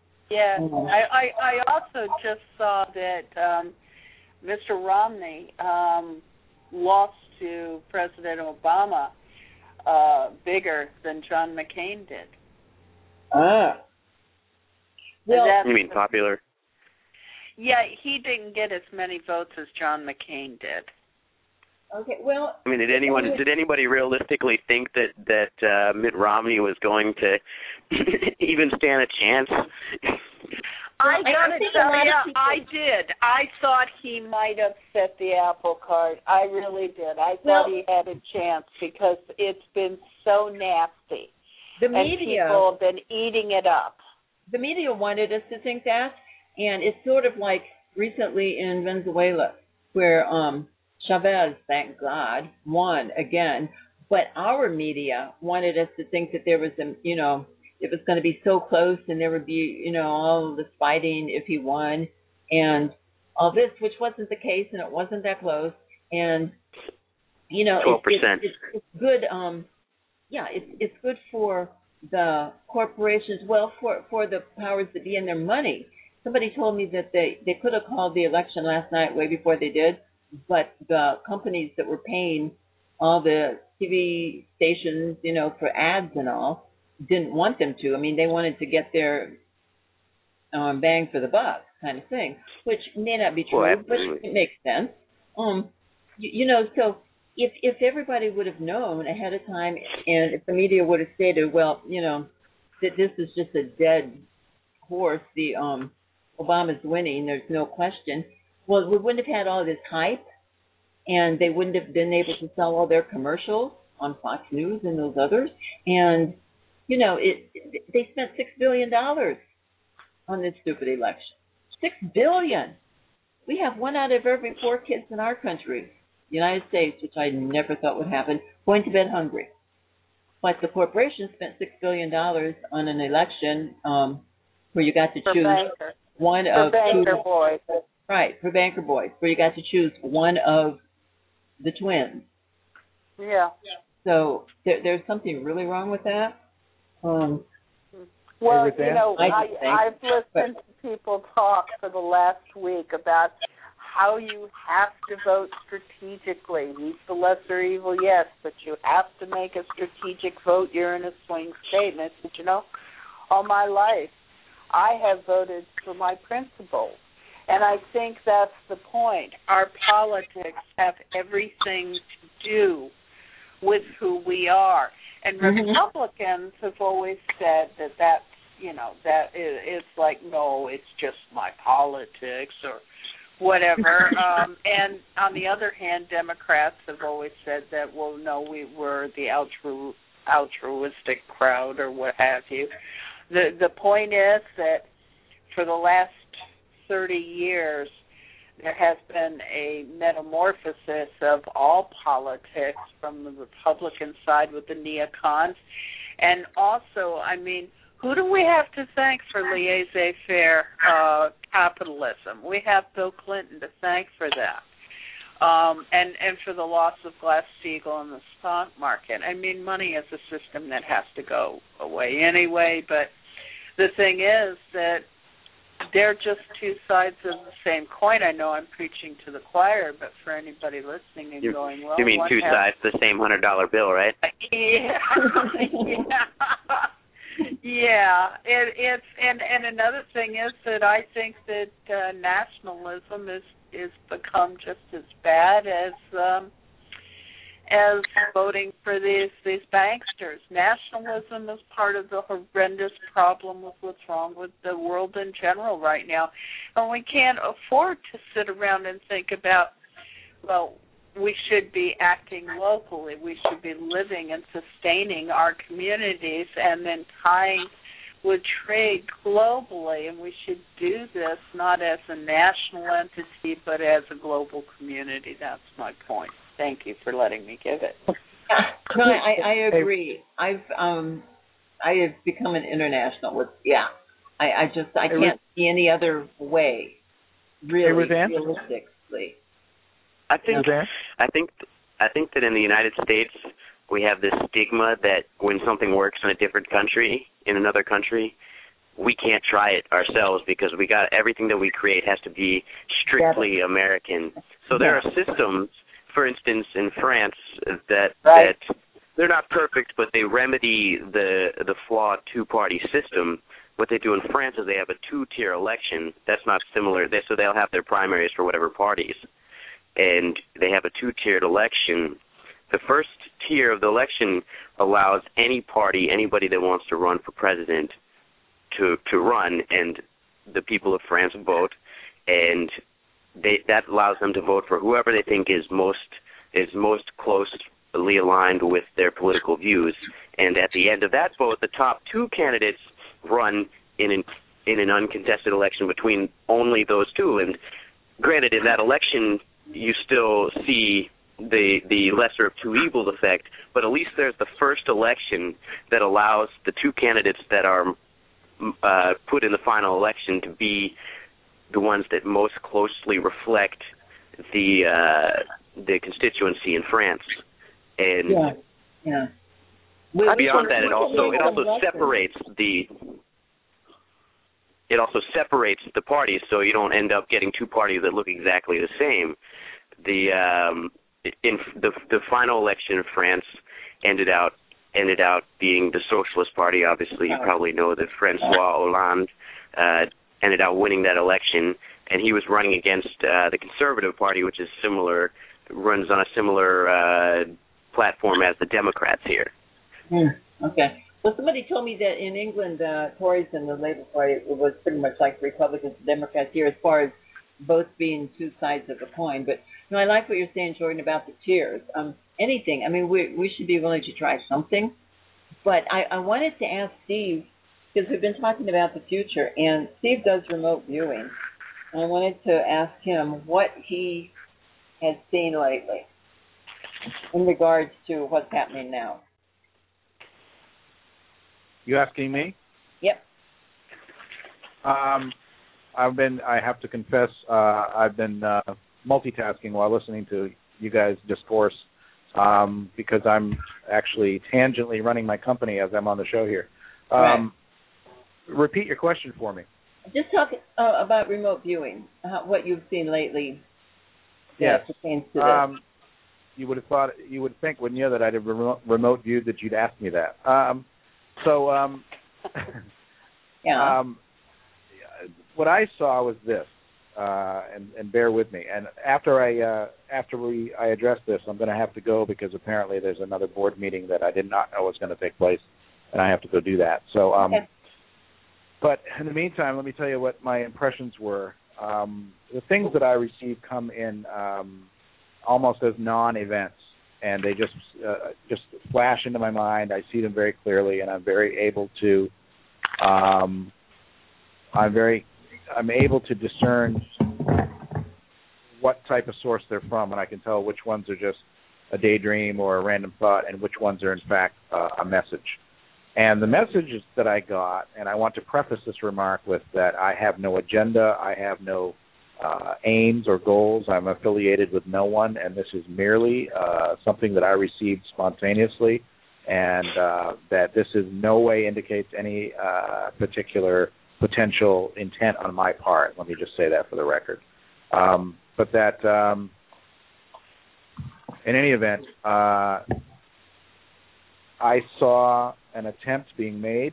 I also just saw that Mr. Romney lost to President Obama bigger than John McCain did. Ah. Well, you mean popular? Yeah, he didn't get as many votes as John McCain did. Okay, well, I mean, did anybody realistically think that Mitt Romney was going to even stand a chance? I gotta tell you, I did. I thought he might have set the apple cart. I really did. I thought he had a chance because it's been so nasty. The media, and people have been eating it up. The media wanted us to think that, and it's sort of like recently in Venezuela, where Chavez, thank God, won again. But our media wanted us to think that there was it was going to be so close and there would be, all this fighting if he won and all this, which wasn't the case, and it wasn't that close. And you know, 12%. It's good. It's good for the corporations. Well, for the powers that be and their money. Somebody told me that they could have called the election last night way before they did, but the companies that were paying all the TV stations, you know, for ads and all, didn't want them to. I mean, they wanted to get their bang for the buck kind of thing, which may not be true, but it makes sense. You know, so if everybody would have known ahead of time, and if the media would have stated, well, you know, that this is just a dead horse, the Obama's winning, there's no question. Well, we wouldn't have had all this hype, and they wouldn't have been able to sell all their commercials on Fox News and those others. And you know, they spent $6 billion on this stupid election. $6 billion. We have 1 out of every 4 kids in our country, the United States, which I never thought would happen, going to bed hungry. But the corporation spent $6 billion on an election where you got to choose one of banker boys. Right, for banker boys, where you got to choose one of the twins. Yeah. So there's something really wrong with that. Well, you know, I've listened to people talk for the last week about how you have to vote strategically. He's the lesser evil, yes, but you have to make a strategic vote. You're in a swing state. And I said, you know, all my life I have voted for my principles. And I think that's the point. Our politics have everything to do with who we are. And Republicans have always said that that's, you know, that it's like, no, it's just my politics or whatever. And on the other hand, Democrats have always said that, well, no, we're the altruistic crowd or what have you. The point is that for the last 30 years, there has been a metamorphosis of all politics from the Republican side with the neocons. And also, I mean, who do we have to thank for laissez-faire capitalism? We have Bill Clinton to thank for that. And for the loss of Glass-Steagall and the stock market. I mean, money is a system that has to go away anyway, but the thing is that they're just two sides of the same coin. I know I'm preaching to the choir, but for anybody listening and going, well, you mean two sides, the same $100 bill, right? Yeah, yeah. It's and another thing is that I think that nationalism is become just as bad as voting for these banksters. Nationalism is part of the horrendous problem with what's wrong with the world in general right now. And we can't afford to sit around and think about, well, we should be acting locally. We should be living and sustaining our communities and then tying with trade globally. And we should do this not as a national entity but as a global community. That's my point. Thank you for letting me give it. No, I agree. I have become an international. I can't see any other way. Really, realistically. I think that in the United States we have this stigma that when something works in a different country, in another country, we can't try it ourselves because we got everything that we create has to be strictly American. So there are systems. For instance, in France, that they're not perfect, but they remedy the flawed two-party system. What they do in France is they have a two-tier election. That's not similar. So they'll have their primaries for whatever parties, and they have a two-tiered election. The first tier of the election allows any party, anybody that wants to run for president, to run, and the people of France vote, and that allows them to vote for whoever they think is most closely aligned with their political views. And at the end of that vote, the top two candidates run in an uncontested election between only those two. And granted, in that election, you still see the lesser of two evils effect, but at least there's the first election that allows the two candidates that are put in the final election to be the ones that most closely reflect the the constituency in France. And beyond that, it also separates the parties, so you don't end up getting two parties that look exactly the same. The final election in France ended out being the Socialist Party. Obviously, you probably know that Francois Hollande ended out winning that election, and he was running against the Conservative Party, which is runs on a similar platform as the Democrats here. Okay. Well, somebody told me that in England, Tories and the Labour Party was pretty much like the Republicans and Democrats here as far as both being two sides of the coin. But I like what you're saying, Jordan, about the tiers. Anything. I mean, we should be willing to try something. But I wanted to ask Steve, because we've been talking about the future, and Steve does remote viewing. And I wanted to ask him what he has seen lately in regards to what's happening now. You asking me? Yep. I have to confess, I've been multitasking while listening to you guys discourse because I'm actually tangentially running my company as I'm on the show here. Right. Repeat your question for me. Just talk about remote viewing, what you've seen lately. Yes. Pertains to this. You would think, wouldn't you, that I'd have remote viewed that you'd ask me that. What I saw was this, and bear with me. And after I address this, I'm going to have to go because apparently there's another board meeting that I did not know was going to take place, and I have to go do that. So, okay. But in the meantime, let me tell you what my impressions were. The things that I received come in almost as non-events, and they just flash into my mind. I see them very clearly, and I'm able to discern what type of source they're from, and I can tell which ones are just a daydream or a random thought, and which ones are in fact a message. And the messages that I got, and I want to preface this remark with that I have no agenda, I have no aims or goals. I'm affiliated with no one, and this is merely something that I received spontaneously, and that this in no way indicates any particular potential intent on my part. Let me just say that for the record. But that, in any event, I saw an attempt being made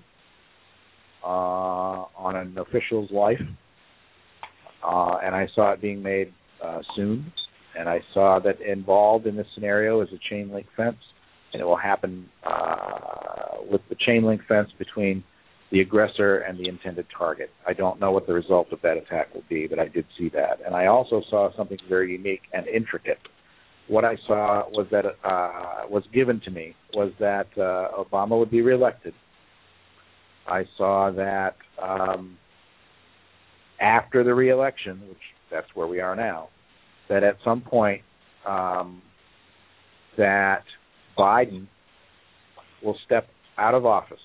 on an official's life, and I saw it being made soon, and I saw that involved in this scenario is a chain link fence, and it will happen with the chain link fence between the aggressor and the intended target. I don't know what the result of that attack will be, but I did see that. And I also saw something very unique and intricate. What I saw was that was given to me was that Obama would be reelected. I saw that after the reelection, which that's where we are now, that at some point that Biden will step out of office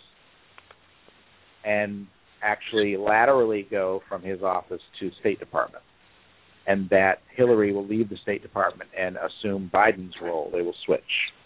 and actually laterally go from his office to State Department, and that Hillary will leave the State Department and assume Biden's role. They will switch.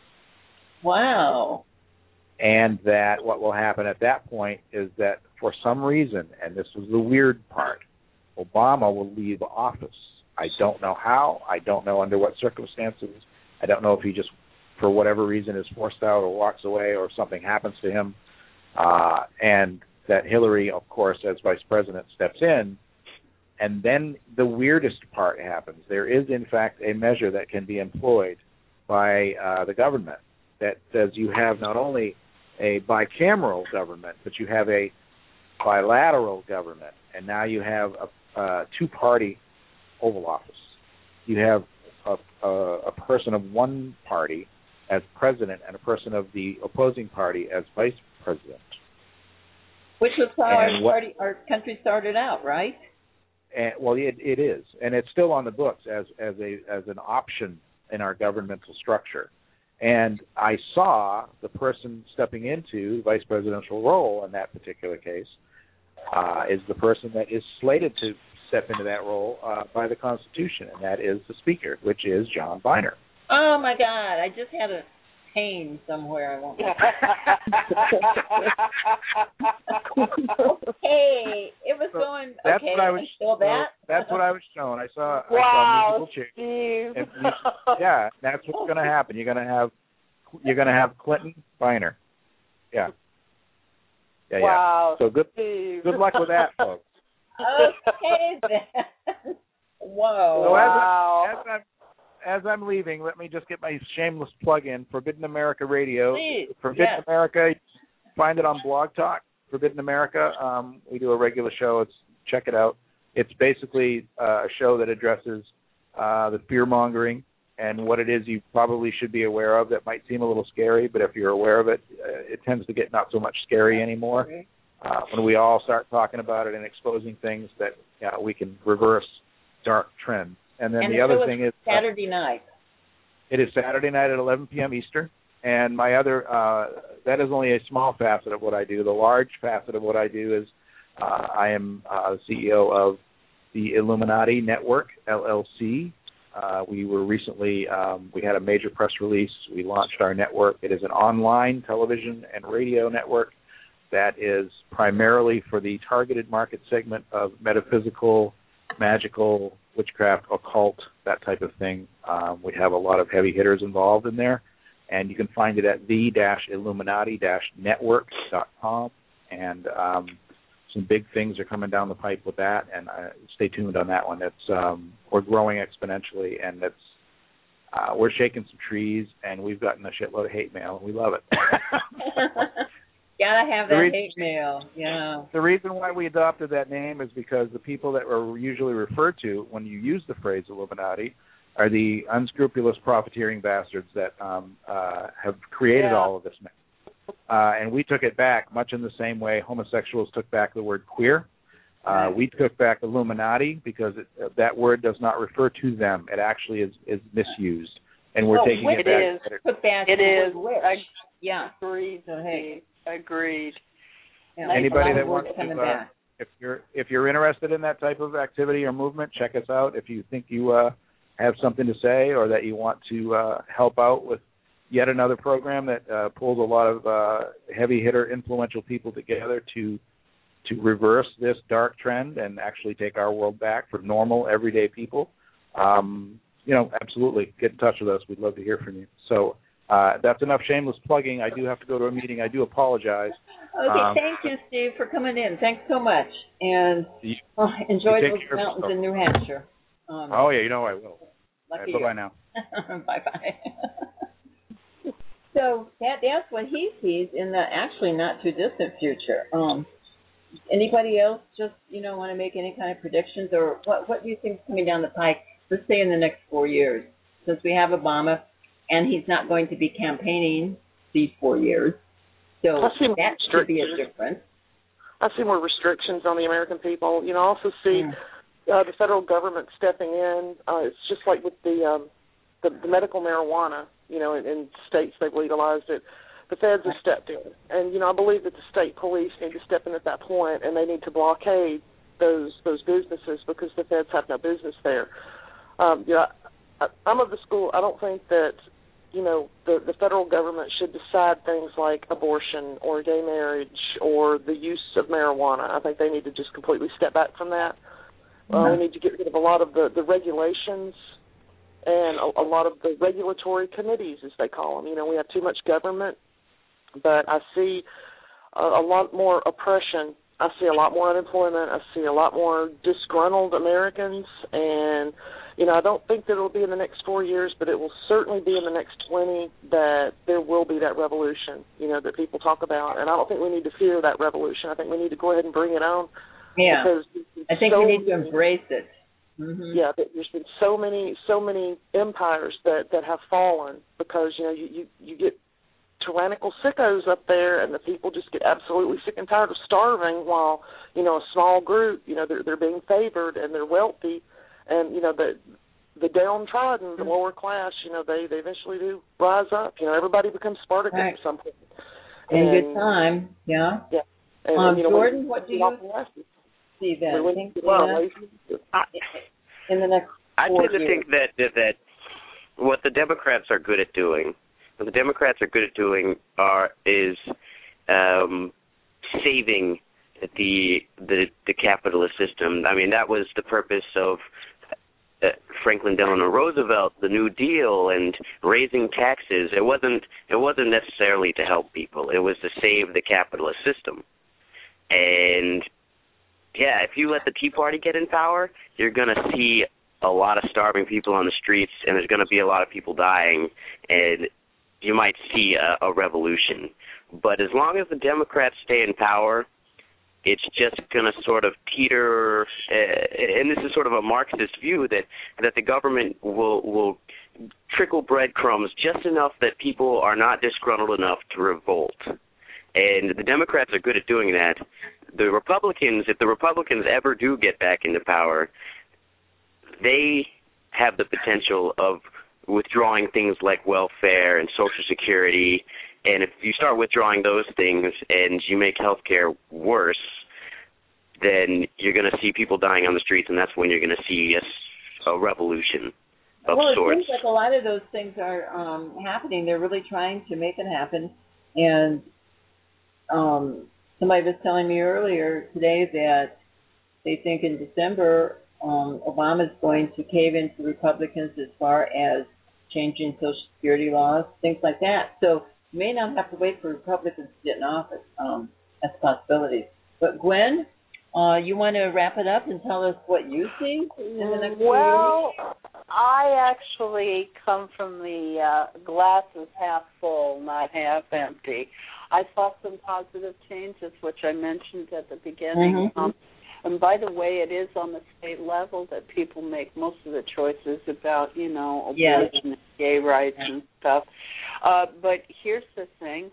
Wow. And that what will happen at that point is that for some reason, and this was the weird part, Obama will leave office. I don't know how. I don't know under what circumstances. I don't know if he just, for whatever reason, is forced out or walks away or something happens to him. And that Hillary, of course, as vice president, steps in. And then the weirdest part happens. There is, in fact, a measure that can be employed by the government that says you have not only a bicameral government, but you have a bilateral government. And now you have a two-party Oval Office. You have a person of one party as president and a person of the opposing party as vice president. Which was how our country started out, right? Well, it is, and it's still on the books as an option in our governmental structure. And I saw the person stepping into the vice presidential role in that particular case is the person that is slated to step into that role by the Constitution, and that is the Speaker, which is John Boehner. Oh my God! I just had a pain somewhere. I won't. Okay, it was going. That's okay, what I was. That's what I was shown. I saw. Wow, I saw musical chairs. Steve. Yeah, that's what's going to happen. You're going to have Clinton Biner. Yeah. Yeah. Wow. So good. Steve. Good luck with that, folks. Okay then. Whoa. So wow. as I'm leaving, let me just get my shameless plug in. Forbidden America Radio. Please. Forbidden Yes. America. Find it on Blog Talk. Forbidden America. We do a regular show. Check it out. It's basically a show that addresses the fear mongering and what it is you probably should be aware of that might seem a little scary, but if you're aware of it, it tends to get not so much scary anymore. When we all start talking about it and exposing things that we can reverse dark trends. And then the other thing is Saturday night. It is Saturday night at 11 p.m. Eastern. And my other, that is only a small facet of what I do. The large facet of what I do is I am the CEO of the Illuminati Network, LLC. We were recently, we had a major press release. We launched our network. It is an online television and radio network that is primarily for the targeted market segment of metaphysical, magical, witchcraft, occult, that type of thing. We have a lot of heavy hitters involved in there, and you can find it at the-illuminati-network.com. And some big things are coming down the pipe with that, and stay tuned on that one. It's we're growing exponentially, and it's we're shaking some trees, and we've gotten a shitload of hate mail, and we love it. Gotta have that hate mail, yeah. The reason why we adopted that name is because the people that are usually referred to when you use the phrase Illuminati are the unscrupulous profiteering bastards that have created all of this mess. And we took it back much in the same way homosexuals took back the word queer. We took back Illuminati because that word does not refer to them. It actually is misused. And we're taking it back. Put back it is. Yeah. Agreed. So, hey. Agreed. Yeah, anybody that wants to, if you're interested in that type of activity or movement, check us out. If you think you have something to say or that you want to help out with yet another program that pulls a lot of heavy hitter, influential people together to reverse this dark trend and actually take our world back for normal, everyday people, absolutely get in touch with us. We'd love to hear from you. So. That's enough shameless plugging. I do have to go to a meeting. I do apologize. Okay, thank you, Steve, for coming in. Thanks so much. And enjoy those mountains in New Hampshire. Oh, yeah, I will. Bye-bye now. Bye-bye. So that's what he sees in the actually not too distant future. Anybody else just, want to make any kind of predictions? Or what do you think is coming down the pike, let's say in the next 4 years, since we have Obama, and he's not going to be campaigning these 4 years. So that should be a difference. I see more restrictions on the American people. I also see the federal government stepping in. It's just like with the medical marijuana, in states they've legalized it. The feds have stepped in. And, I believe that the state police need to step in at that point, and they need to blockade those businesses because the feds have no business there. I'm of the school, I don't think that, the federal government should decide things like abortion or gay marriage or the use of marijuana. I think they need to just completely step back from that. We need to get rid of a lot of the regulations and a lot of the regulatory committees, as they call them. We have too much government, but I see a lot more oppression. I see a lot more unemployment. I see a lot more disgruntled Americans, and I don't think that it'll be in the next 4 years, but it will certainly be in the next 20 that there will be that revolution, that people talk about. And I don't think we need to fear that revolution. I think we need to go ahead and bring it on. Yeah, I think we need to embrace it. Mm-hmm. Yeah, there's been so many empires that have fallen because, you get tyrannical sickos up there, and the people just get absolutely sick and tired of starving while, a small group, they're being favored and they're wealthy. And, the downtrodden, the lower class, they eventually do rise up. Everybody becomes Spartacus at some point. In good time, yeah. Yeah. And, Jordan, what do you see then? In the next 4 I tend to think that what the Democrats are good at doing is saving the capitalist system. I mean, that was the purpose of Franklin Delano Roosevelt, the New Deal, and raising taxes. It wasn't necessarily to help people. It was to save the capitalist system. And yeah, if you let the Tea Party get in power, you're going to see a lot of starving people on the streets, and there's going to be a lot of people dying, and you might see a revolution. But as long as the Democrats stay in power, it's just going to sort of teeter, and this is sort of a Marxist view, that the government will trickle breadcrumbs just enough that people are not disgruntled enough to revolt. And the Democrats are good at doing that. The Republicans, if the Republicans ever do get back into power, they have the potential of withdrawing things like welfare and Social Security. And if you start withdrawing those things and you make health care worse, then you're going to see people dying on the streets, and that's when you're going to see a revolution of sorts. Well, it seems like a lot of those things are happening. They're really trying to make it happen. And somebody was telling me earlier today that they think in December Obama's going to cave into Republicans as far as changing Social Security laws, things like that. So you may not have to wait for Republicans to get in office. That's a possibility. But Gwen, you want to wrap it up and tell us what you see in the next few years? Well, I actually come from the glass is half full, not half empty. I saw some positive changes, which I mentioned at the beginning. Mm-hmm. And by the way, it is on the state level that people make most of the choices about, abortion and gay rights and stuff. But here's the thing.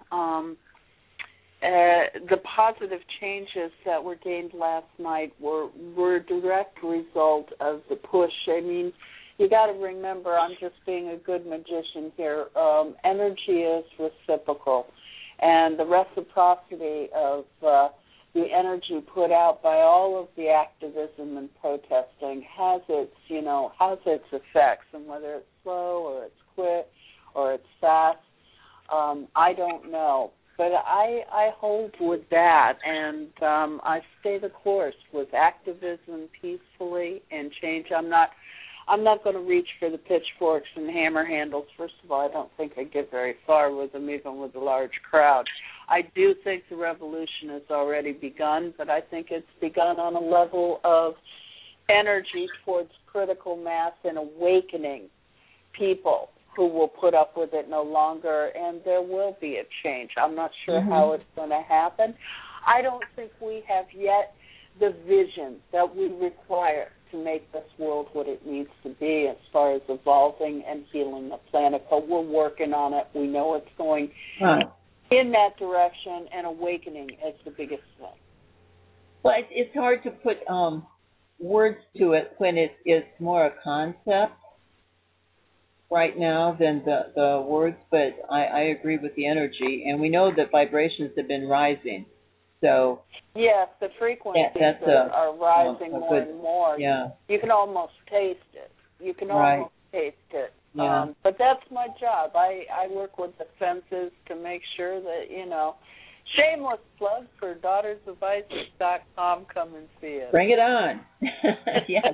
The positive changes that were gained last night were a direct result of the push. I mean, you got to remember, I'm just being a good magician here. Energy is reciprocal, and the reciprocity of the energy put out by all of the activism and protesting has its effects, and whether it's slow or it's quick or it's fast, I don't know. But I hold with that, and I stay the course with activism peacefully and change. I'm not going to reach for the pitchforks and hammer handles. First of all, I don't think I get very far with them, even with a large crowd. I do think the revolution has already begun, but I think it's begun on a level of energy towards critical mass and awakening people who will put up with it no longer, and there will be a change. I'm not sure how it's going to happen. I don't think we have yet the vision that we require to make this world what it needs to be as far as evolving and healing the planet, but we're working on it. We know it's going in that direction, and awakening is the biggest thing. Well, it's hard to put words to it when it's more a concept right now than the words, but I agree with the energy, and we know that vibrations have been rising. So yes, the frequencies are rising more and more. Yeah. You can almost taste it. Taste it. Yeah. But that's my job. I work with the senses to make sure that, shameless plug for daughtersofIsis.com. Come and see it. Bring it on. Yes.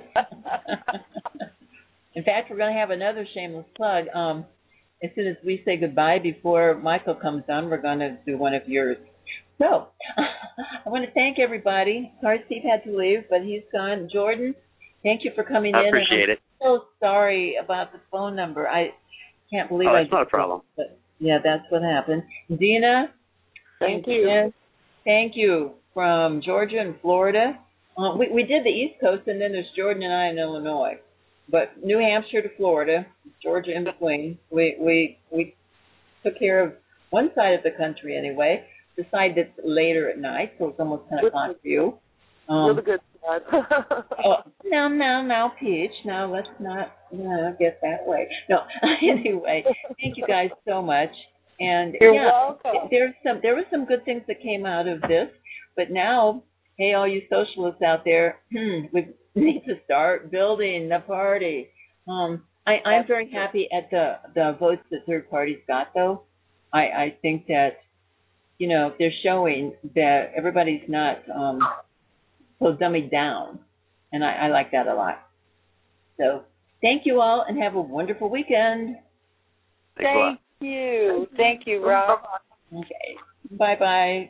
In fact, we're going to have another shameless plug. As soon as we say goodbye, before Michael comes on, we're going to do one of yours. So, I want to thank everybody. Sorry Steve had to leave, but he's gone. Jordan, thank you for coming in. I appreciate it. I'm so sorry about the phone number. I can't believe it's not a problem. But yeah, that's what happened. Dina, thank you. Thank you from Georgia and Florida. We did the East Coast, and then there's Jordan and I in Illinois. But New Hampshire to Florida, Georgia in between. We took care of one side of the country anyway. The side that's later at night, so it's almost 10 o'clock for you. You're the good side. Now, Peach. Now, let's not get that way. No, anyway, thank you guys so much. And you're welcome. There were some good things that came out of this, but now, hey, all you socialists out there, we need to start building the party. I'm very happy at the votes that third parties got, though. I think that, they're showing that everybody's not so dummied down, and I like that a lot. So thank you all, and have a wonderful weekend. Thanks you. Thank you, Rob. Okay. Bye-bye.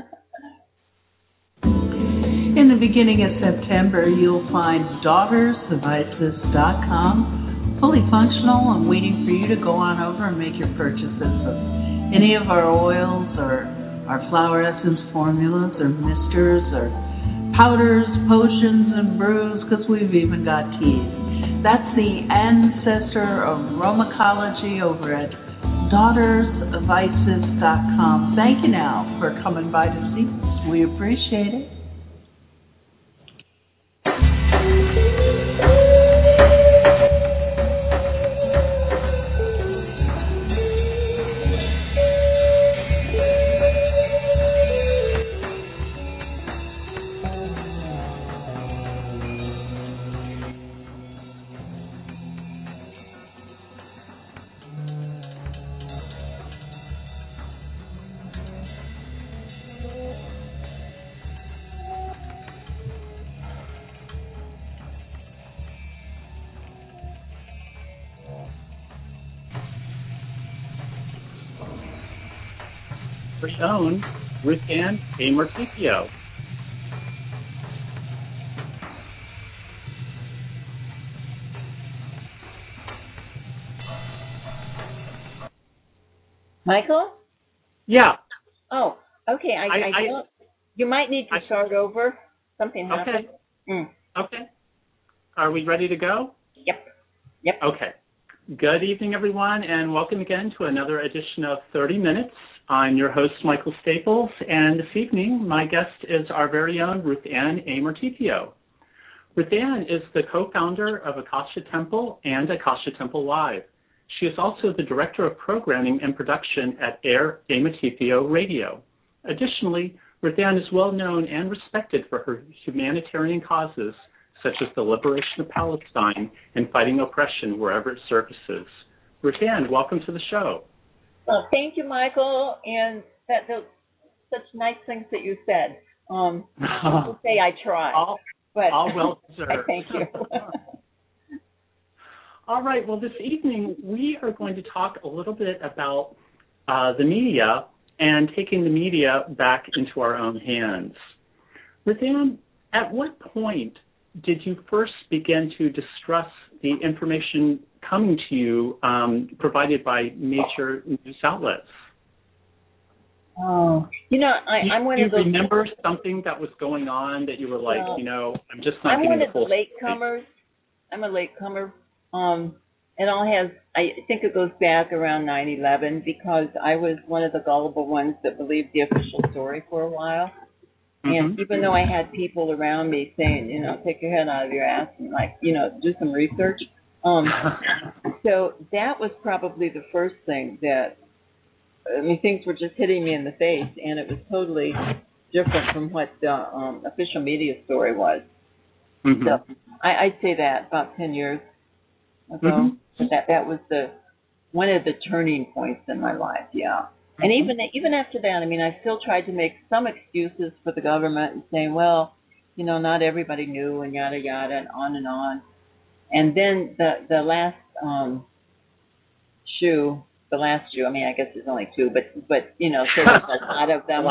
In the beginning of September, you'll find DaughtersDevices.com fully functional and waiting for you to go on over and make your purchases of any of our oils or our flower essence formulas or misters or powders, potions, and brews, because we've even got teas. That's the ancestor of Aromacology over at DaughtersDevices.com. Thank you now for coming by to see us. We appreciate it. Own Ruth Ann A. Mercutio. Michael? Yeah. Oh, okay. I don't. You might need to start over. Something happened. Okay. Okay. Are we ready to go? Yep. Okay. Good evening, everyone, and welcome again to another edition of 30 Minutes. I'm your host, Michael Staples, and this evening my guest is our very own Ruth Ann A. Mercutio. Ruth Ann is the co-founder of Akasha Temple and Akasha Temple Live. She is also the Director of Programming and Production at Air A. Mercutio Radio. Additionally, Ruth Ann is well known and respected for her humanitarian causes, such as the liberation of Palestine and fighting oppression wherever it surfaces. Ruth Ann, welcome to the show. Well, thank you, Michael, and those such nice things that you said. To say I tried, all well deserved. Thank you. All right. Well, this evening we are going to talk a little bit about the media and taking the media back into our own hands. Ruth Ann, at what point did you first begin to distrust the information coming to you provided by major news outlets? Oh, I'm one of those. Do you remember something that was going on that you were like, I'm just not getting the full. I'm one of the latecomers. I'm a latecomer. It all has, I think it goes back around 9/11 because I was one of the gullible ones that believed the official story for a while. And even though I had people around me saying, take your head out of your ass and do some research. So that was probably the first thing that, things were just hitting me in the face, and it was totally different from what the official media story was. So I'd say that about 10 years ago, that was one of the turning points in my life, yeah. And even after that, I still tried to make some excuses for the government and saying, well, not everybody knew and yada yada and on and on. And then the last shoe, I guess there's only two, but sort of a lot of them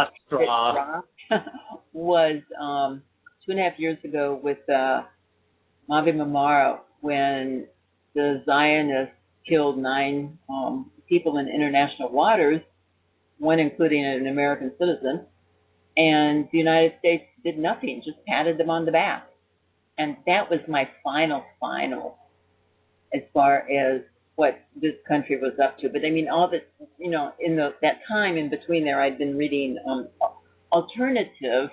was 2.5 years ago with Mavi Marmara when the Zionists killed 9 people in international waters, one including an American citizen, and the United States did nothing, just patted them on the back. And that was my final as far as what this country was up to. But all that, in that time in between there, I'd been reading alternative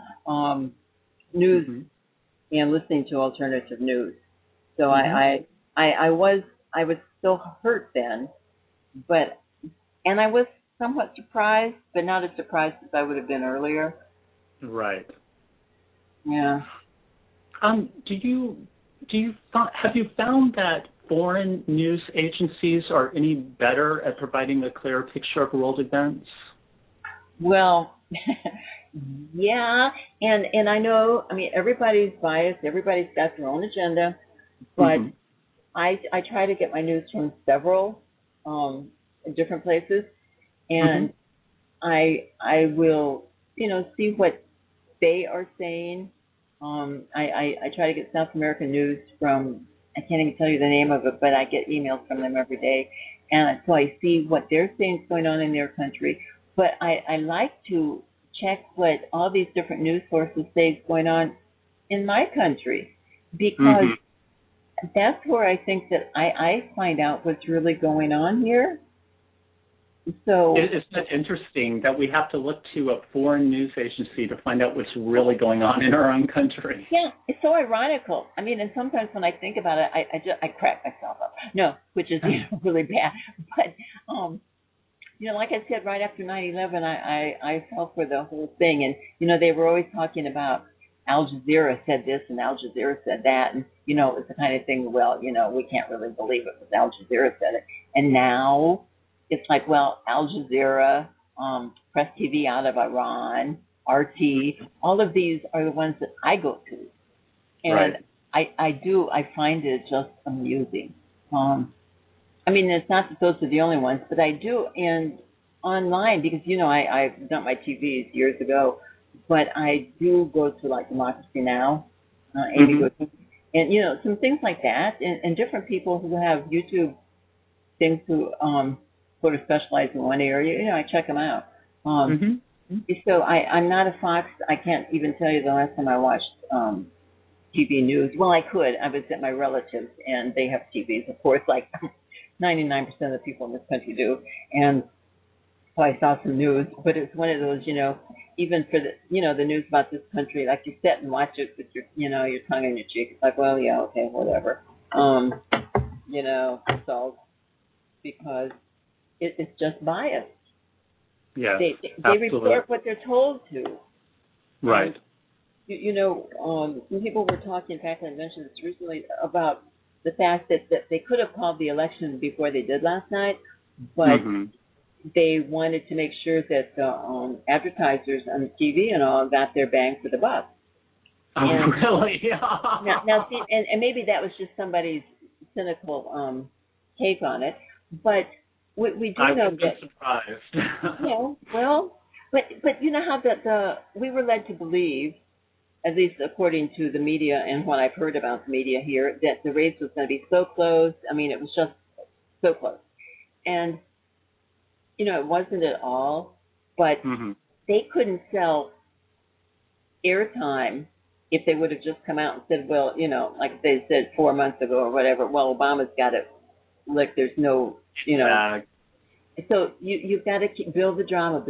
news and listening to alternative news. So I was still hurt then, and I was somewhat surprised, but not as surprised as I would have been earlier. Right. Yeah. Have you found that foreign news agencies are any better at providing a clear picture of world events? Well, yeah, and I know, I mean, everybody's biased, everybody's got their own agenda, but I try to get my news from several different places, and I will, see what they are saying. I try to get South American news from, I can't even tell you the name of it, but I get emails from them every day, and so I see what they're saying is going on in their country. But I like to check what all these different news sources say is going on in my country, because that's where I think that I find out what's really going on here. So isn't it interesting that we have to look to a foreign news agency to find out what's really going on in our own country? Yeah, it's so ironical. I mean, and sometimes when I think about it, I crack myself up. No, which is really bad. But like I said, right after 9/11, I fell for the whole thing, and they were always talking about Al Jazeera said this and Al Jazeera said that, and it was the kind of thing. Well, we can't really believe it because Al Jazeera said it, and now it's like, well, Al Jazeera, Press TV out of Iran, RT, all of these are the ones that I go to. And I find it just amusing. I mean, it's not that those are the only ones, but I do. And online, because, I've done my TVs years ago, but I do go to, like, Democracy Now! Amy Goodman, and, some things like that, and different people who have YouTube things who sort of specialize in one area, I check them out. So I'm not a Fox. I can't even tell you the last time I watched TV news. Well, I could. I was at my relatives, and they have TVs, of course, like 99% of the people in this country do. And so I saw some news, but it's one of those, even for the, the news about this country, like you sit and watch it with your, your tongue in your cheek. It's like, well, yeah, okay, whatever. So because it's just biased. Yeah, they report what they're told to. Right. Some people were talking, in fact, I mentioned this recently, about the fact that they could have called the election before they did last night, but they wanted to make sure that the advertisers on TV and all got their bang for the buck. Really? now see, and maybe that was just somebody's cynical take on it, but we do know that. Surprised. Well, but you know how we were led to believe, at least according to the media and what I've heard about the media here, that the race was going to be so close. I mean, it was just so close. And, it wasn't at all, but they couldn't sell airtime if they would have just come out and said, well, like they said 4 months ago or whatever, well, Obama's got it. Like there's no, So you've got to build the drama.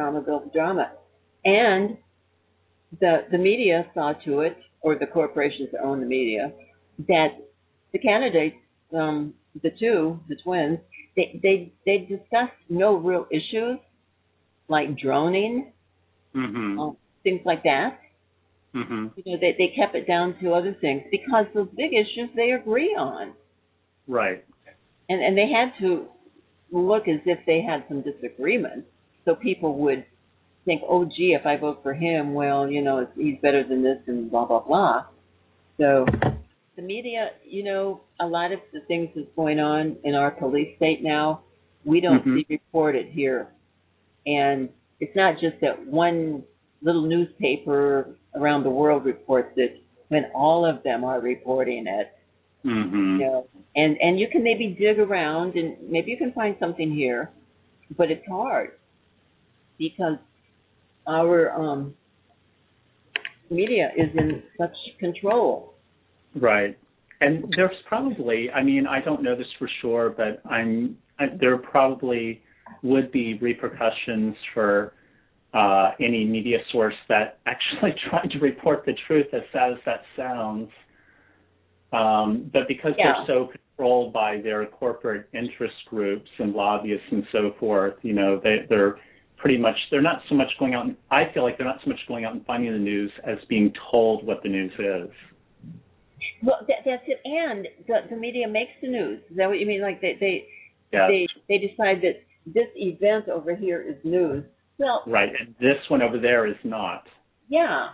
And the media saw to it, or the corporations that own the media, that the candidates, the twins, they discussed no real issues like droning, things like that. They kept it down to other things because those big issues they agree on. Right. And they had to look as if they had some disagreements, so people would think, oh, gee, if I vote for him, well, he's better than this and blah, blah, blah. So the media, a lot of the things that's going on in our police state now, we don't see reported here. And it's not just that one little newspaper around the world reports it, when all of them are reporting it. And you can maybe dig around and maybe you can find something here, but it's hard because our media is in such control. Right. And there's probably, I don't know this for sure, but there probably would be repercussions for any media source that actually tried to report the truth, as sad as that sounds. But because they're so controlled by their corporate interest groups and lobbyists and so forth, they're pretty much, they're not so much going out, I feel like they're not so much going out and finding the news as being told what the news is. Well, that's it. And the media makes the news. Is that what you mean? Like they decide that this event over here is news. Well, right, and this one over there is not. Yeah.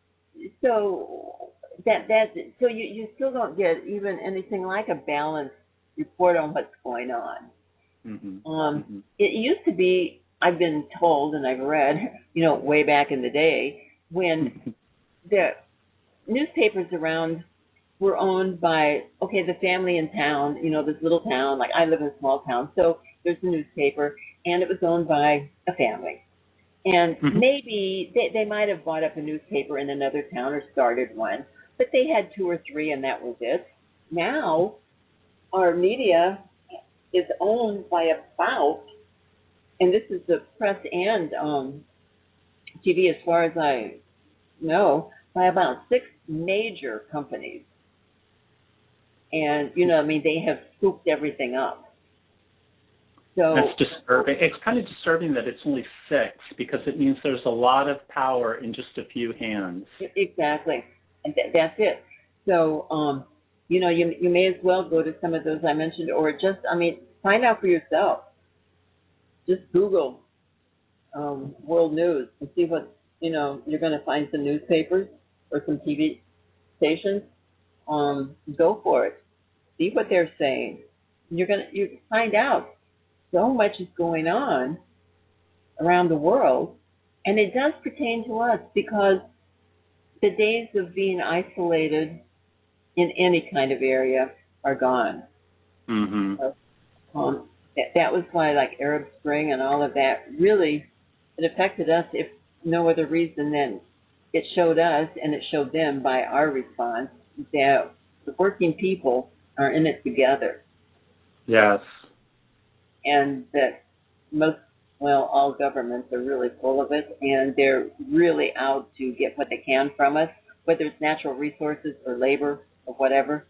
So so you still don't get even anything like a balanced report on what's going on. Mm-hmm. It used to be, I've been told and I've read, way back in the day when the newspapers around were owned by, the family in town, this little town, like I live in a small town, so there's a newspaper, and it was owned by a family. And maybe they might have bought up a newspaper in another town or started one, but they had 2 or 3 and that was it. Now, our media is owned by about, and this is the press and TV as far as I know, by about 6 major companies. And, they have scooped everything up. So that's disturbing. It's kind of disturbing that it's only 6 because it means there's a lot of power in just a few hands. Exactly. And that's it. So, you may as well go to some of those I mentioned or just, find out for yourself. Just Google world news and see what, you're going to find some newspapers or some TV stations. Go for it. See what they're saying. You find out so much is going on around the world, and it does pertain to us because the days of being isolated in any kind of area are gone. Mm-hmm. That was why, like Arab Spring and all of that, really it affected us, if no other reason than it showed us and it showed them by our response that the working people are in it together. Yes. And that all governments are really full of it, and they're really out to get what they can from us, whether it's natural resources or labor or whatever.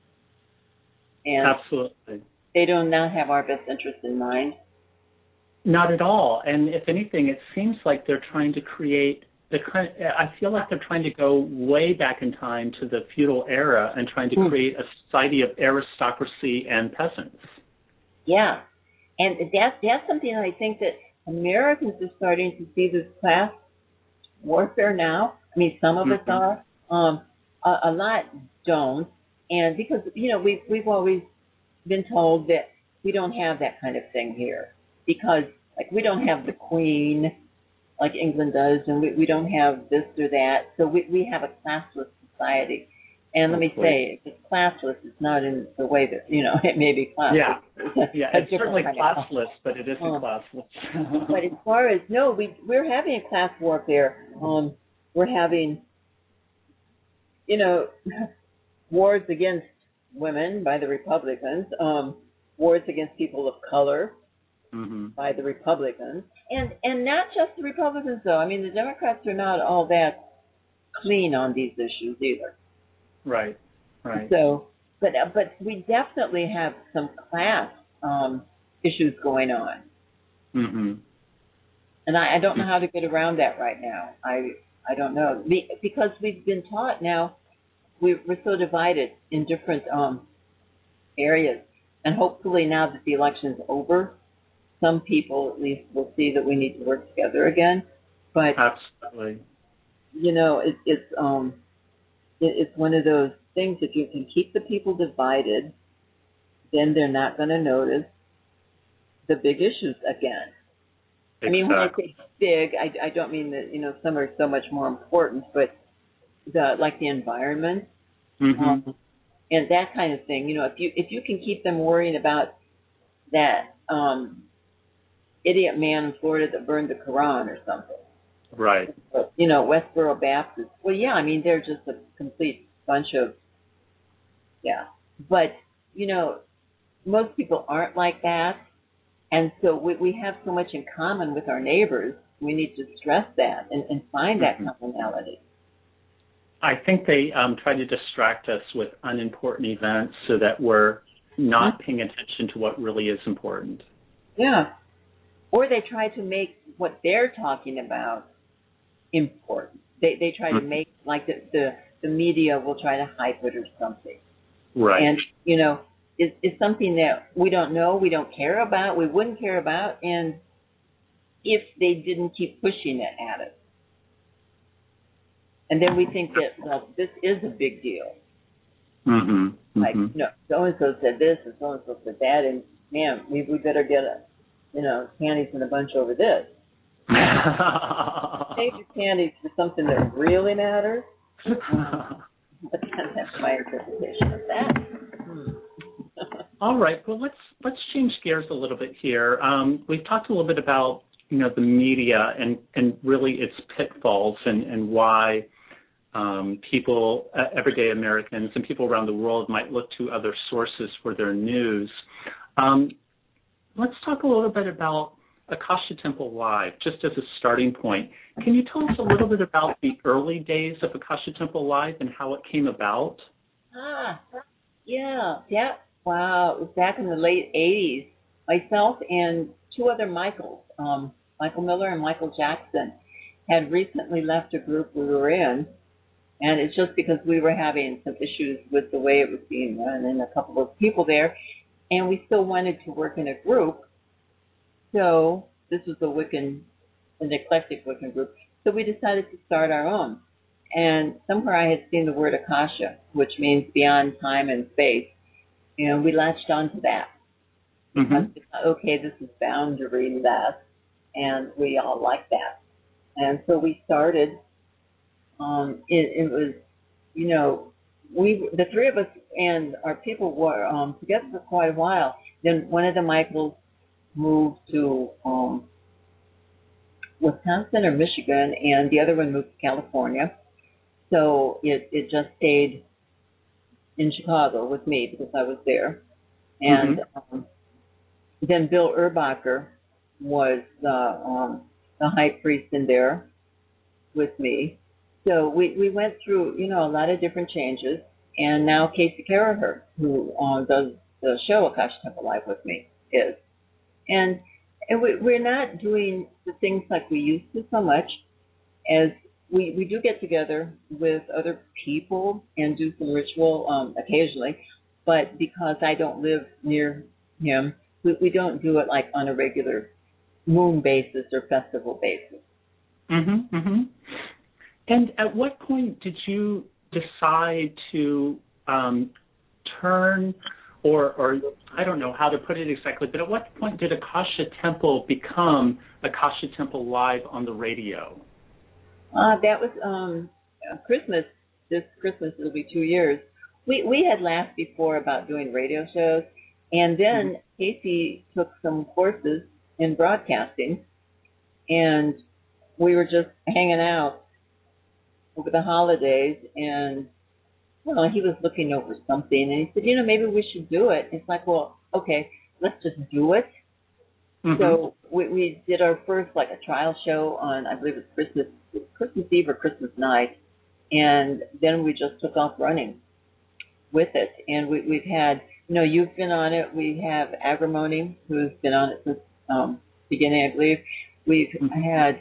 And absolutely. They do not have our best interest in mind. Not at all. And if anything, it seems like they're trying to create I feel like they're trying to go way back in time to the feudal era and trying to create a society of aristocracy and peasants. Yeah. And that's something I think that Americans are starting to see, this class warfare now. Some of us are. A lot don't. And because, we've always been told that we don't have that kind of thing here. Because, we don't have the queen like England does, and we don't have this or that. So we have a classless society. And let me say, it's classless. It's not in the way that, it may be classless. Yeah, it's certainly classless, but it isn't classless. But as far as, we're having a class warfare. We're having, wars against women by the Republicans, wars against people of color by the Republicans. And not just the Republicans, though. The Democrats are not all that clean on these issues either. Right. So, but we definitely have some class issues going on. Mm-hmm. And I don't know how to get around that right now. I don't know. Because we've been taught now, we're so divided in different areas. And hopefully now that the election's over, some people at least will see that we need to work together again. But absolutely, it's one of those things. If you can keep the people divided, then they're not going to notice the big issues again. Exactly. When I say big, I don't mean that some are so much more important, but the environment and that kind of thing. If you can keep them worrying about that idiot man in Florida that burned the Quran or something. Right. Westboro Baptist. Well, yeah, they're just a complete bunch of, But, most people aren't like that. And so we have so much in common with our neighbors. We need to stress that and find that commonality. I think they try to distract us with unimportant events so that we're not paying attention to what really is important. Yeah. Or they try to make what they're talking about important. They try to make, like the the media will try to hype it or something. Right. And, it's something that we don't know, we don't care about, we wouldn't care about, and if they didn't keep pushing it at us. And then we think that, well, this is a big deal. Mm-hmm. Like, so-and-so said this and so-and-so said that, and, man, we better get panties in a bunch over this. Save your panties for something that really matters. But that's my interpretation of that. All right. Well, let's change gears a little bit here. We've talked a little bit about the media and really its pitfalls and why people, everyday Americans, and people around the world might look to other sources for their news. Let's talk a little bit about Akasha Temple Live, just as a starting point. Can you tell us a little bit about the early days of Akasha Temple Live and how it came about? Yeah. Wow, it was back in the late 80s. Myself and two other Michaels, Michael Miller and Michael Jackson, had recently left a group we were in, and it's just because we were having some issues with the way it was being run and a couple of people there, and we still wanted to work in a group. So this was an eclectic Wiccan group. So we decided to start our own. And somewhere I had seen the word Akasha, which means beyond time and space. And we latched onto that. Okay, this is boundaryless, and we all like that. And so we started. It was, the three of us and our people were together for quite a while. Then one of the Michaels moved to Wisconsin or Michigan, and the other one moved to California. So it just stayed in Chicago with me because I was there. And then Bill Urbacher was the high priest in there with me. So we went through, a lot of different changes. And now Casey Caraher, who does the show Akasha Temple Live with me, is. And we're not doing the things like we used to so much, as we do get together with other people and do some ritual occasionally, but because I don't live near him, we don't do it like on a regular moon basis or festival basis. And at what point did you decide to turn, or I don't know how to put it exactly, but at what point did Akasha Temple become Akasha Temple Live on the radio? That was Christmas. This Christmas, it'll be 2 years. We had laughed before about doing radio shows, and then Casey took some courses in broadcasting, and we were just hanging out over the holidays, and he was looking over something, and he said, maybe we should do it. It's like, well, okay, let's just do it. So we did our first, a trial show on, I believe it was Christmas Eve or Christmas night, and then we just took off running with it. And we've had, you've been on it. We have Agrimony, who's been on it since beginning, I believe. We've had,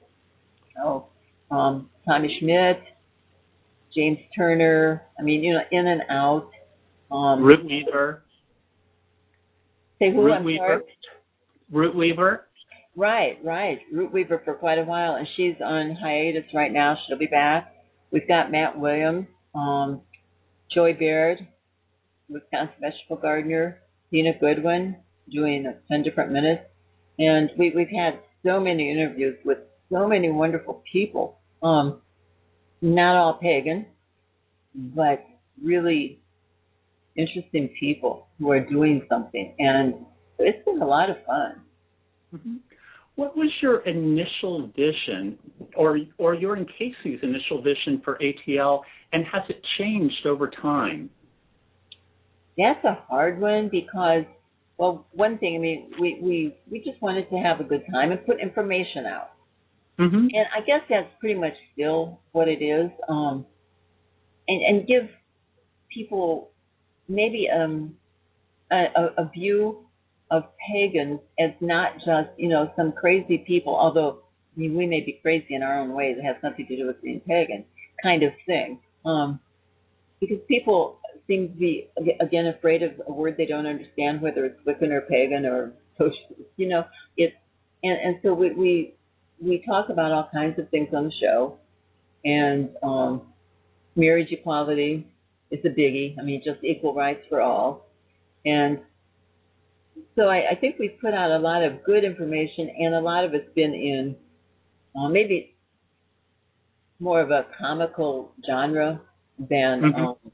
Tommy Schmidt, James Turner, in and out. Root Weaver. Say who? Root Weaver. Root Weaver. Right. Root Weaver for quite a while, and she's on hiatus right now. She'll be back. We've got Matt Williams, Joy Baird, Wisconsin Vegetable Gardener, Tina Goodwin, doing 10 different minutes. And we've had so many interviews with so many wonderful people. Not all pagan, but really interesting people who are doing something. And it's been a lot of fun. What was your initial vision, or your and Casey's initial vision for ATL, and has it changed over time? That's a hard one because, one thing, we just wanted to have a good time and put information out. And I guess that's pretty much still what it is, and give people maybe a view of pagans as not just, some crazy people, although we may be crazy in our own way that has nothing to do with being pagan, kind of thing. because people seem to be, again, afraid of a word they don't understand, whether it's Wiccan or pagan or socialist, it's, and so we talk about all kinds of things on the show, and marriage equality is a biggie. I mean, just equal rights for all. And so I think we've put out a lot of good information, and a lot of it's been in maybe more of a comical genre than,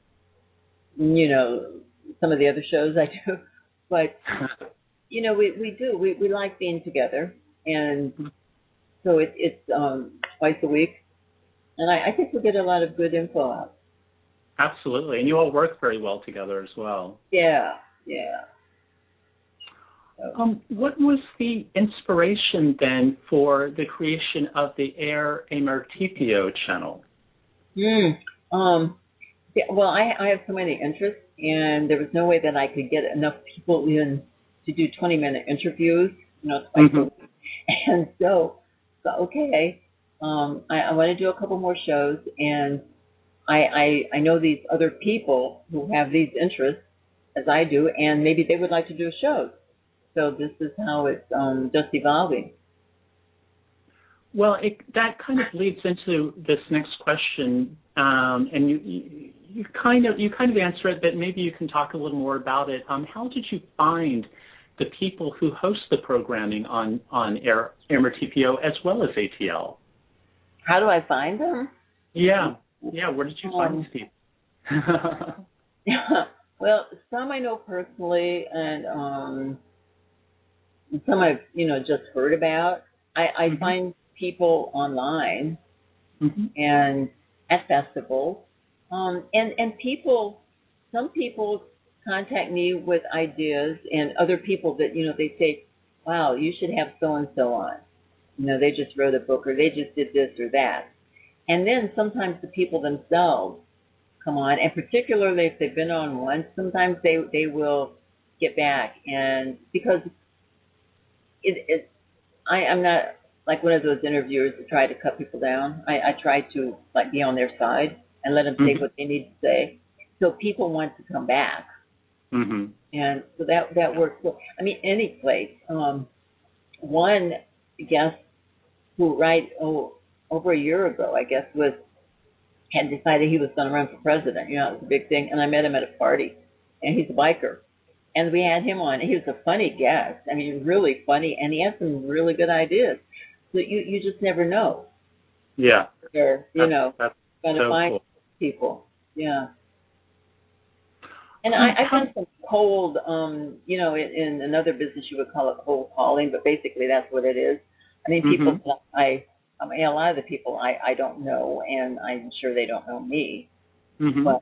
some of the other shows I do. But, we like being together. And so it's twice a week. And I think we get a lot of good info out. Absolutely. And you all work very well together as well. Yeah. So. What was the inspiration then for the creation of the Air Emertipio channel? Well, I have so many interests, and there was no way that I could get enough people in to do 20-minute interviews, twice a week. And so okay, I want to do a couple more shows, and I know these other people who have these interests as I do, and maybe they would like to do shows. So this is how it's just evolving. Well, that kind of leads into this next question, and you kind of answer it, but maybe you can talk a little more about it. How did you find the people who host the programming on Air Emertipio as well as ATL? How do I find them? Yeah. Where did you find these people? Well, some I know personally, and some I've just heard about. I find people online and at festivals, and people. Some people contact me with ideas, and other people that they say, "Wow, you should have so and so on." They just wrote a book, or they just did this or that. And then sometimes the people themselves come on, and particularly if they've been on once, sometimes they will get back, and because I'm not like one of those interviewers that try to cut people down. I try to be on their side and let them say what they need to say. So people want to come back, and so that works well. I mean, any place. One guest who over a year ago, I guess, had decided he was going to run for president. It was a big thing, and I met him at a party, and he's a biker. And we had him on. He was a funny guest. I mean, really funny, and he had some really good ideas. So you just never know. Yeah. You're, that's going to so find cool. people. Yeah. And I've done some cold, in another business you would call it cold calling, but basically that's what it is. I mean, people that a lot of the people I don't know, and I'm sure they don't know me. But,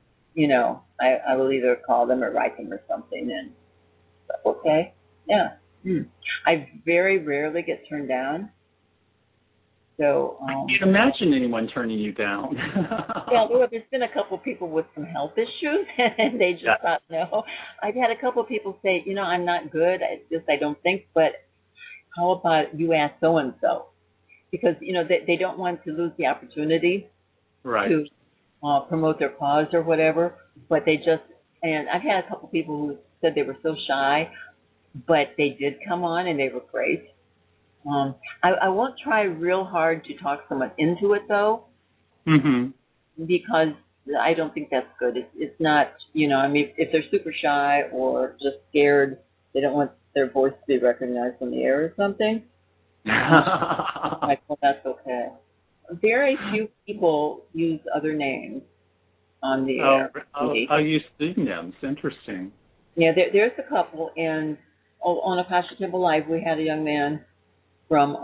I will either call them or write them or something, and okay, yeah. I very rarely get turned down. So I can't imagine anyone turning you down. Yeah, there's been a couple of people with some health issues, and they just thought no. I've had a couple of people say, I'm not good. I don't think, but how about you ask so and so? Because they don't want to lose the opportunity to promote their cause or whatever. But and I've had a couple of people who said they were so shy, but they did come on and they were great. I won't try real hard to talk someone into it though, because I don't think that's good. It's not, I mean, if they're super shy or just scared, they don't want their voice to be recognized on the air or something. Well, that's okay. Very few people use other names on the air. I'll use pseudonyms. Interesting. Yeah, there's a couple, and on Akasha Temple Live, we had a young man from,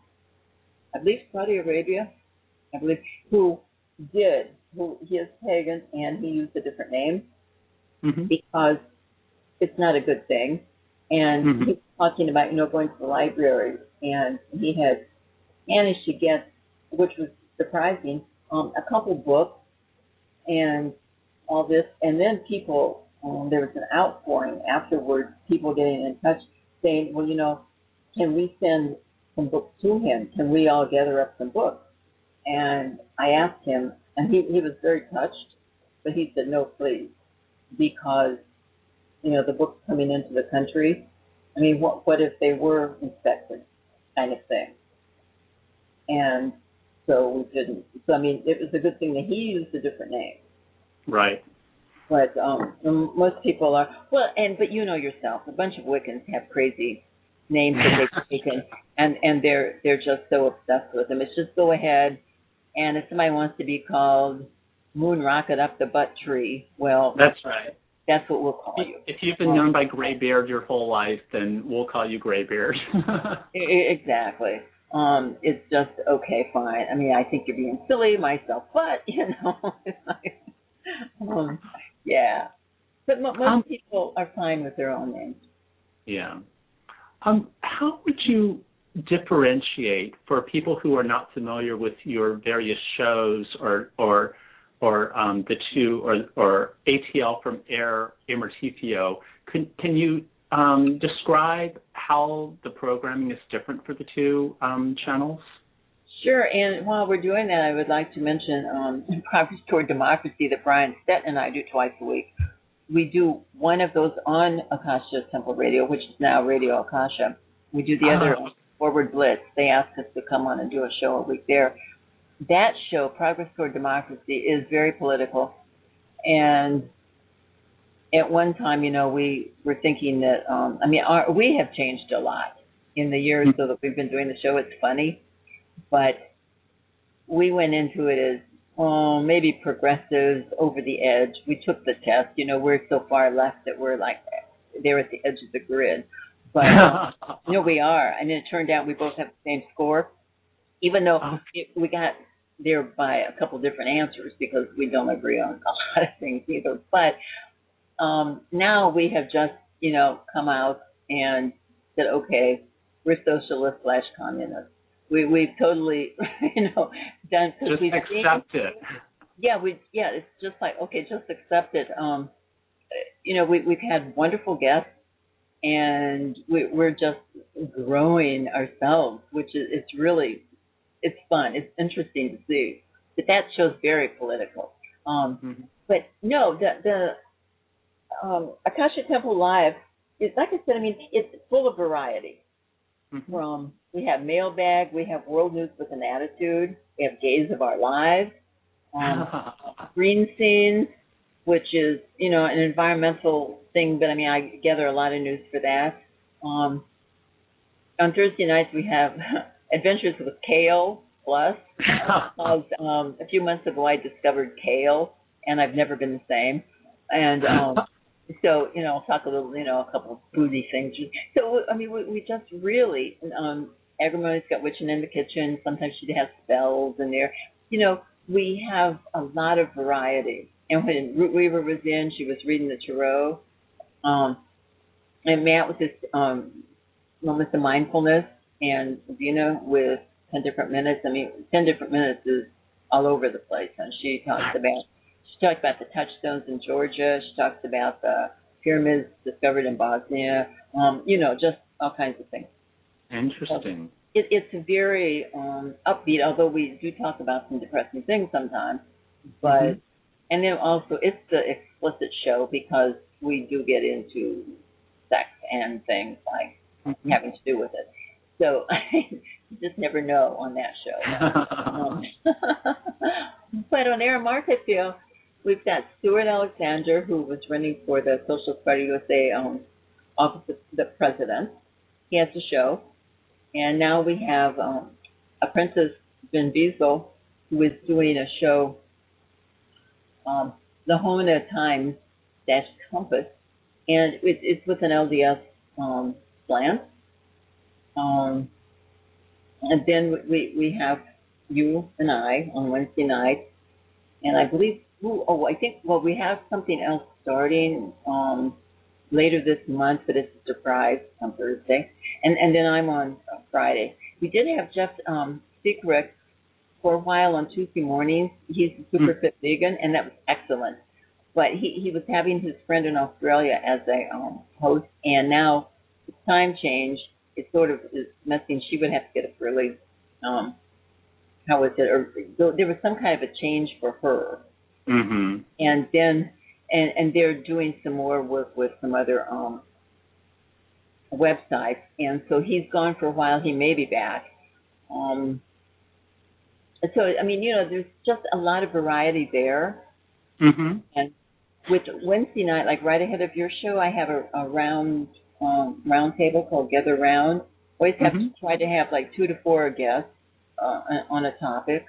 I believe, Saudi Arabia, who he is pagan, and he used a different name because it's not a good thing. And he was talking about, going to the library, and he had managed to get, which was surprising, a couple books and all this. And then people, there was an outpouring afterwards, people getting in touch saying, well, can we send some books to him? Can we all gather up some books? And I asked him, and he was very touched. but he said, no, please, because, the book's coming into the country. I mean, what if they were inspected, kind of thing? And so we didn't. So, I mean, it was a good thing that he used a different name. Right. But most people are, but you know yourself, a bunch of Wiccans have crazy names that they've taken, and they're just so obsessed with them. It's just go ahead, and if somebody wants to be called Moon Rocket Up the Butt Tree, well, that's right. That's what we'll call you. If you've been known by Graybeard your whole life, then we'll call you Graybeard. Exactly. It's just, okay, fine. I mean, I think you're being silly myself, but, it's like, yeah. But most people are fine with their own names. Yeah. How would you differentiate for people who are not familiar with your various shows or the two or ATL from Air Emertithio? Can you describe how the programming is different for the two channels? Sure, and while we're doing that, I would like to mention Progress Toward Democracy that Brian Stetton and I do twice a week. We do one of those on Akasha Temple Radio, which is now Radio Akasha. We do the other Forward Blitz. They ask us to come on and do a show a week there. That show, Progress Toward Democracy, is very political. And at one time, we were thinking that, we have changed a lot in the years so that we've been doing the show. It's funny. But we went into it as, maybe progressives over the edge. We took the test. We're so far left that we're like, they're at the edge of the grid. But, we are. And it turned out we both have the same score, even though we got there by a couple different answers because we don't agree on a lot of things either. But now we have just, come out and said, okay, we're socialist/communist. We've totally, done. Just accept it. Yeah, it's just like, okay, just accept it. We've had wonderful guests, and we're just growing ourselves, which is it's fun. It's interesting to see. But that show's very political. But no, the Akasha Temple Live is, like I said, it's full of variety. We have Mailbag, we have World News with an Attitude, we have Gaze of Our Lives, Green Scenes, which is, an environmental thing, but I gather a lot of news for that. On Thursday nights we have Adventures with Kale Plus. A few months ago I discovered kale, and I've never been the same. And so, I'll talk a little, a couple of foodie things. So, we just really, Agrimony's got Witching in the Kitchen. Sometimes she has spells in there. We have a lot of variety. And when Root Weaver was in, she was reading the Tarot. And Matt with his Moments of Mindfulness, and Vina with 10 Different Minutes. 10 Different Minutes is all over the place. And she talks about the touchstones in Georgia. She talks about the pyramids discovered in Bosnia. Just all kinds of things. Interesting. So it's very upbeat, although we do talk about some depressing things sometimes. But and then also it's the explicit show because we do get into sex and things like having to do with it. So you just never know on that show. But on Air Marketfield, we've got Stuart Alexander, who was running for the Socialist Party USA office of the president. He has a show. And now we have a Princess Ben Beazle, who is doing a show, The Homina Times _Compass, and it's with an LDS slant. And then we have you and I on Wednesday night, and I believe, we have something else starting later this month, but it's a surprise on Thursday. And then I'm on Friday. We did have Jeff Secret for a while on Tuesday mornings. He's a super fit vegan, and that was excellent. But he was having his friend in Australia as a host, and now the time change, it sort of is messing. She would have to get up early. How was it? Or there was some kind of a change for her. Mm-hmm. And then and they're doing some more work with some other websites, and so he's gone for a while. He may be back. So I mean, there's just a lot of variety there. Mm-hmm. And with Wednesday night, like right ahead of your show, I have a round table called Gather Round. Always have to try to have like 2 to 4 guests on a topic.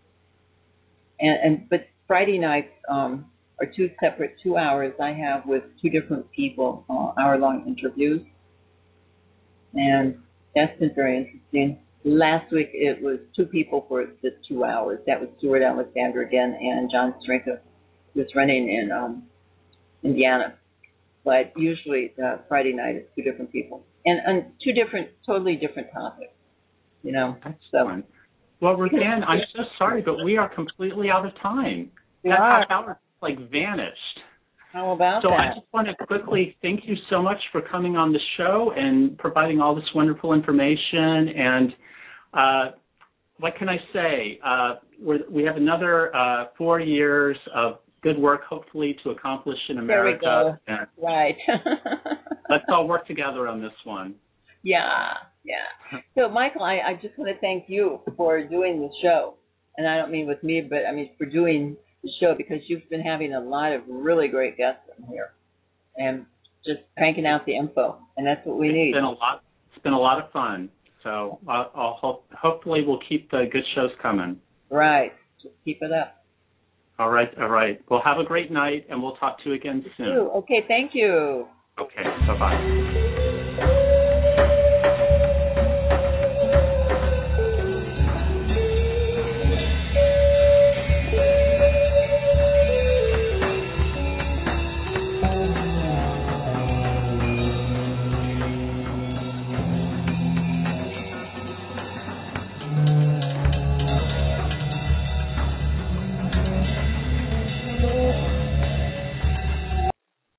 But Friday nights are 2 separate 2 hours I have with 2 different people, hour-long interviews. And that's been very interesting. Last week it was 2 people for the 2 hours. That was Stuart Alexander again and John Strinka, who's running in Indiana. But usually Friday night is 2 different people. And 2 totally different topics, Excellent. Well, Ruthann, I'm so sorry, but we are completely out of time. That half hour vanished. How about that? So that? I just want to quickly thank you so much for coming on the show and providing all this wonderful information. And what can I say? We have another 4 years of good work, hopefully, to accomplish in America. There we go. Right. Let's all work together on this one. Yeah. So, Michael, I just want to thank you for doing the show. And I don't mean with me, but I mean for doing the show, because you've been having a lot of really great guests in here and just cranking out the info. And that's what we need. It's been a lot of fun. So hopefully we'll keep the good shows coming. Right. Just keep it up. All right. Well, have a great night, and we'll talk to you again soon. Okay, thank you. Okay, bye-bye.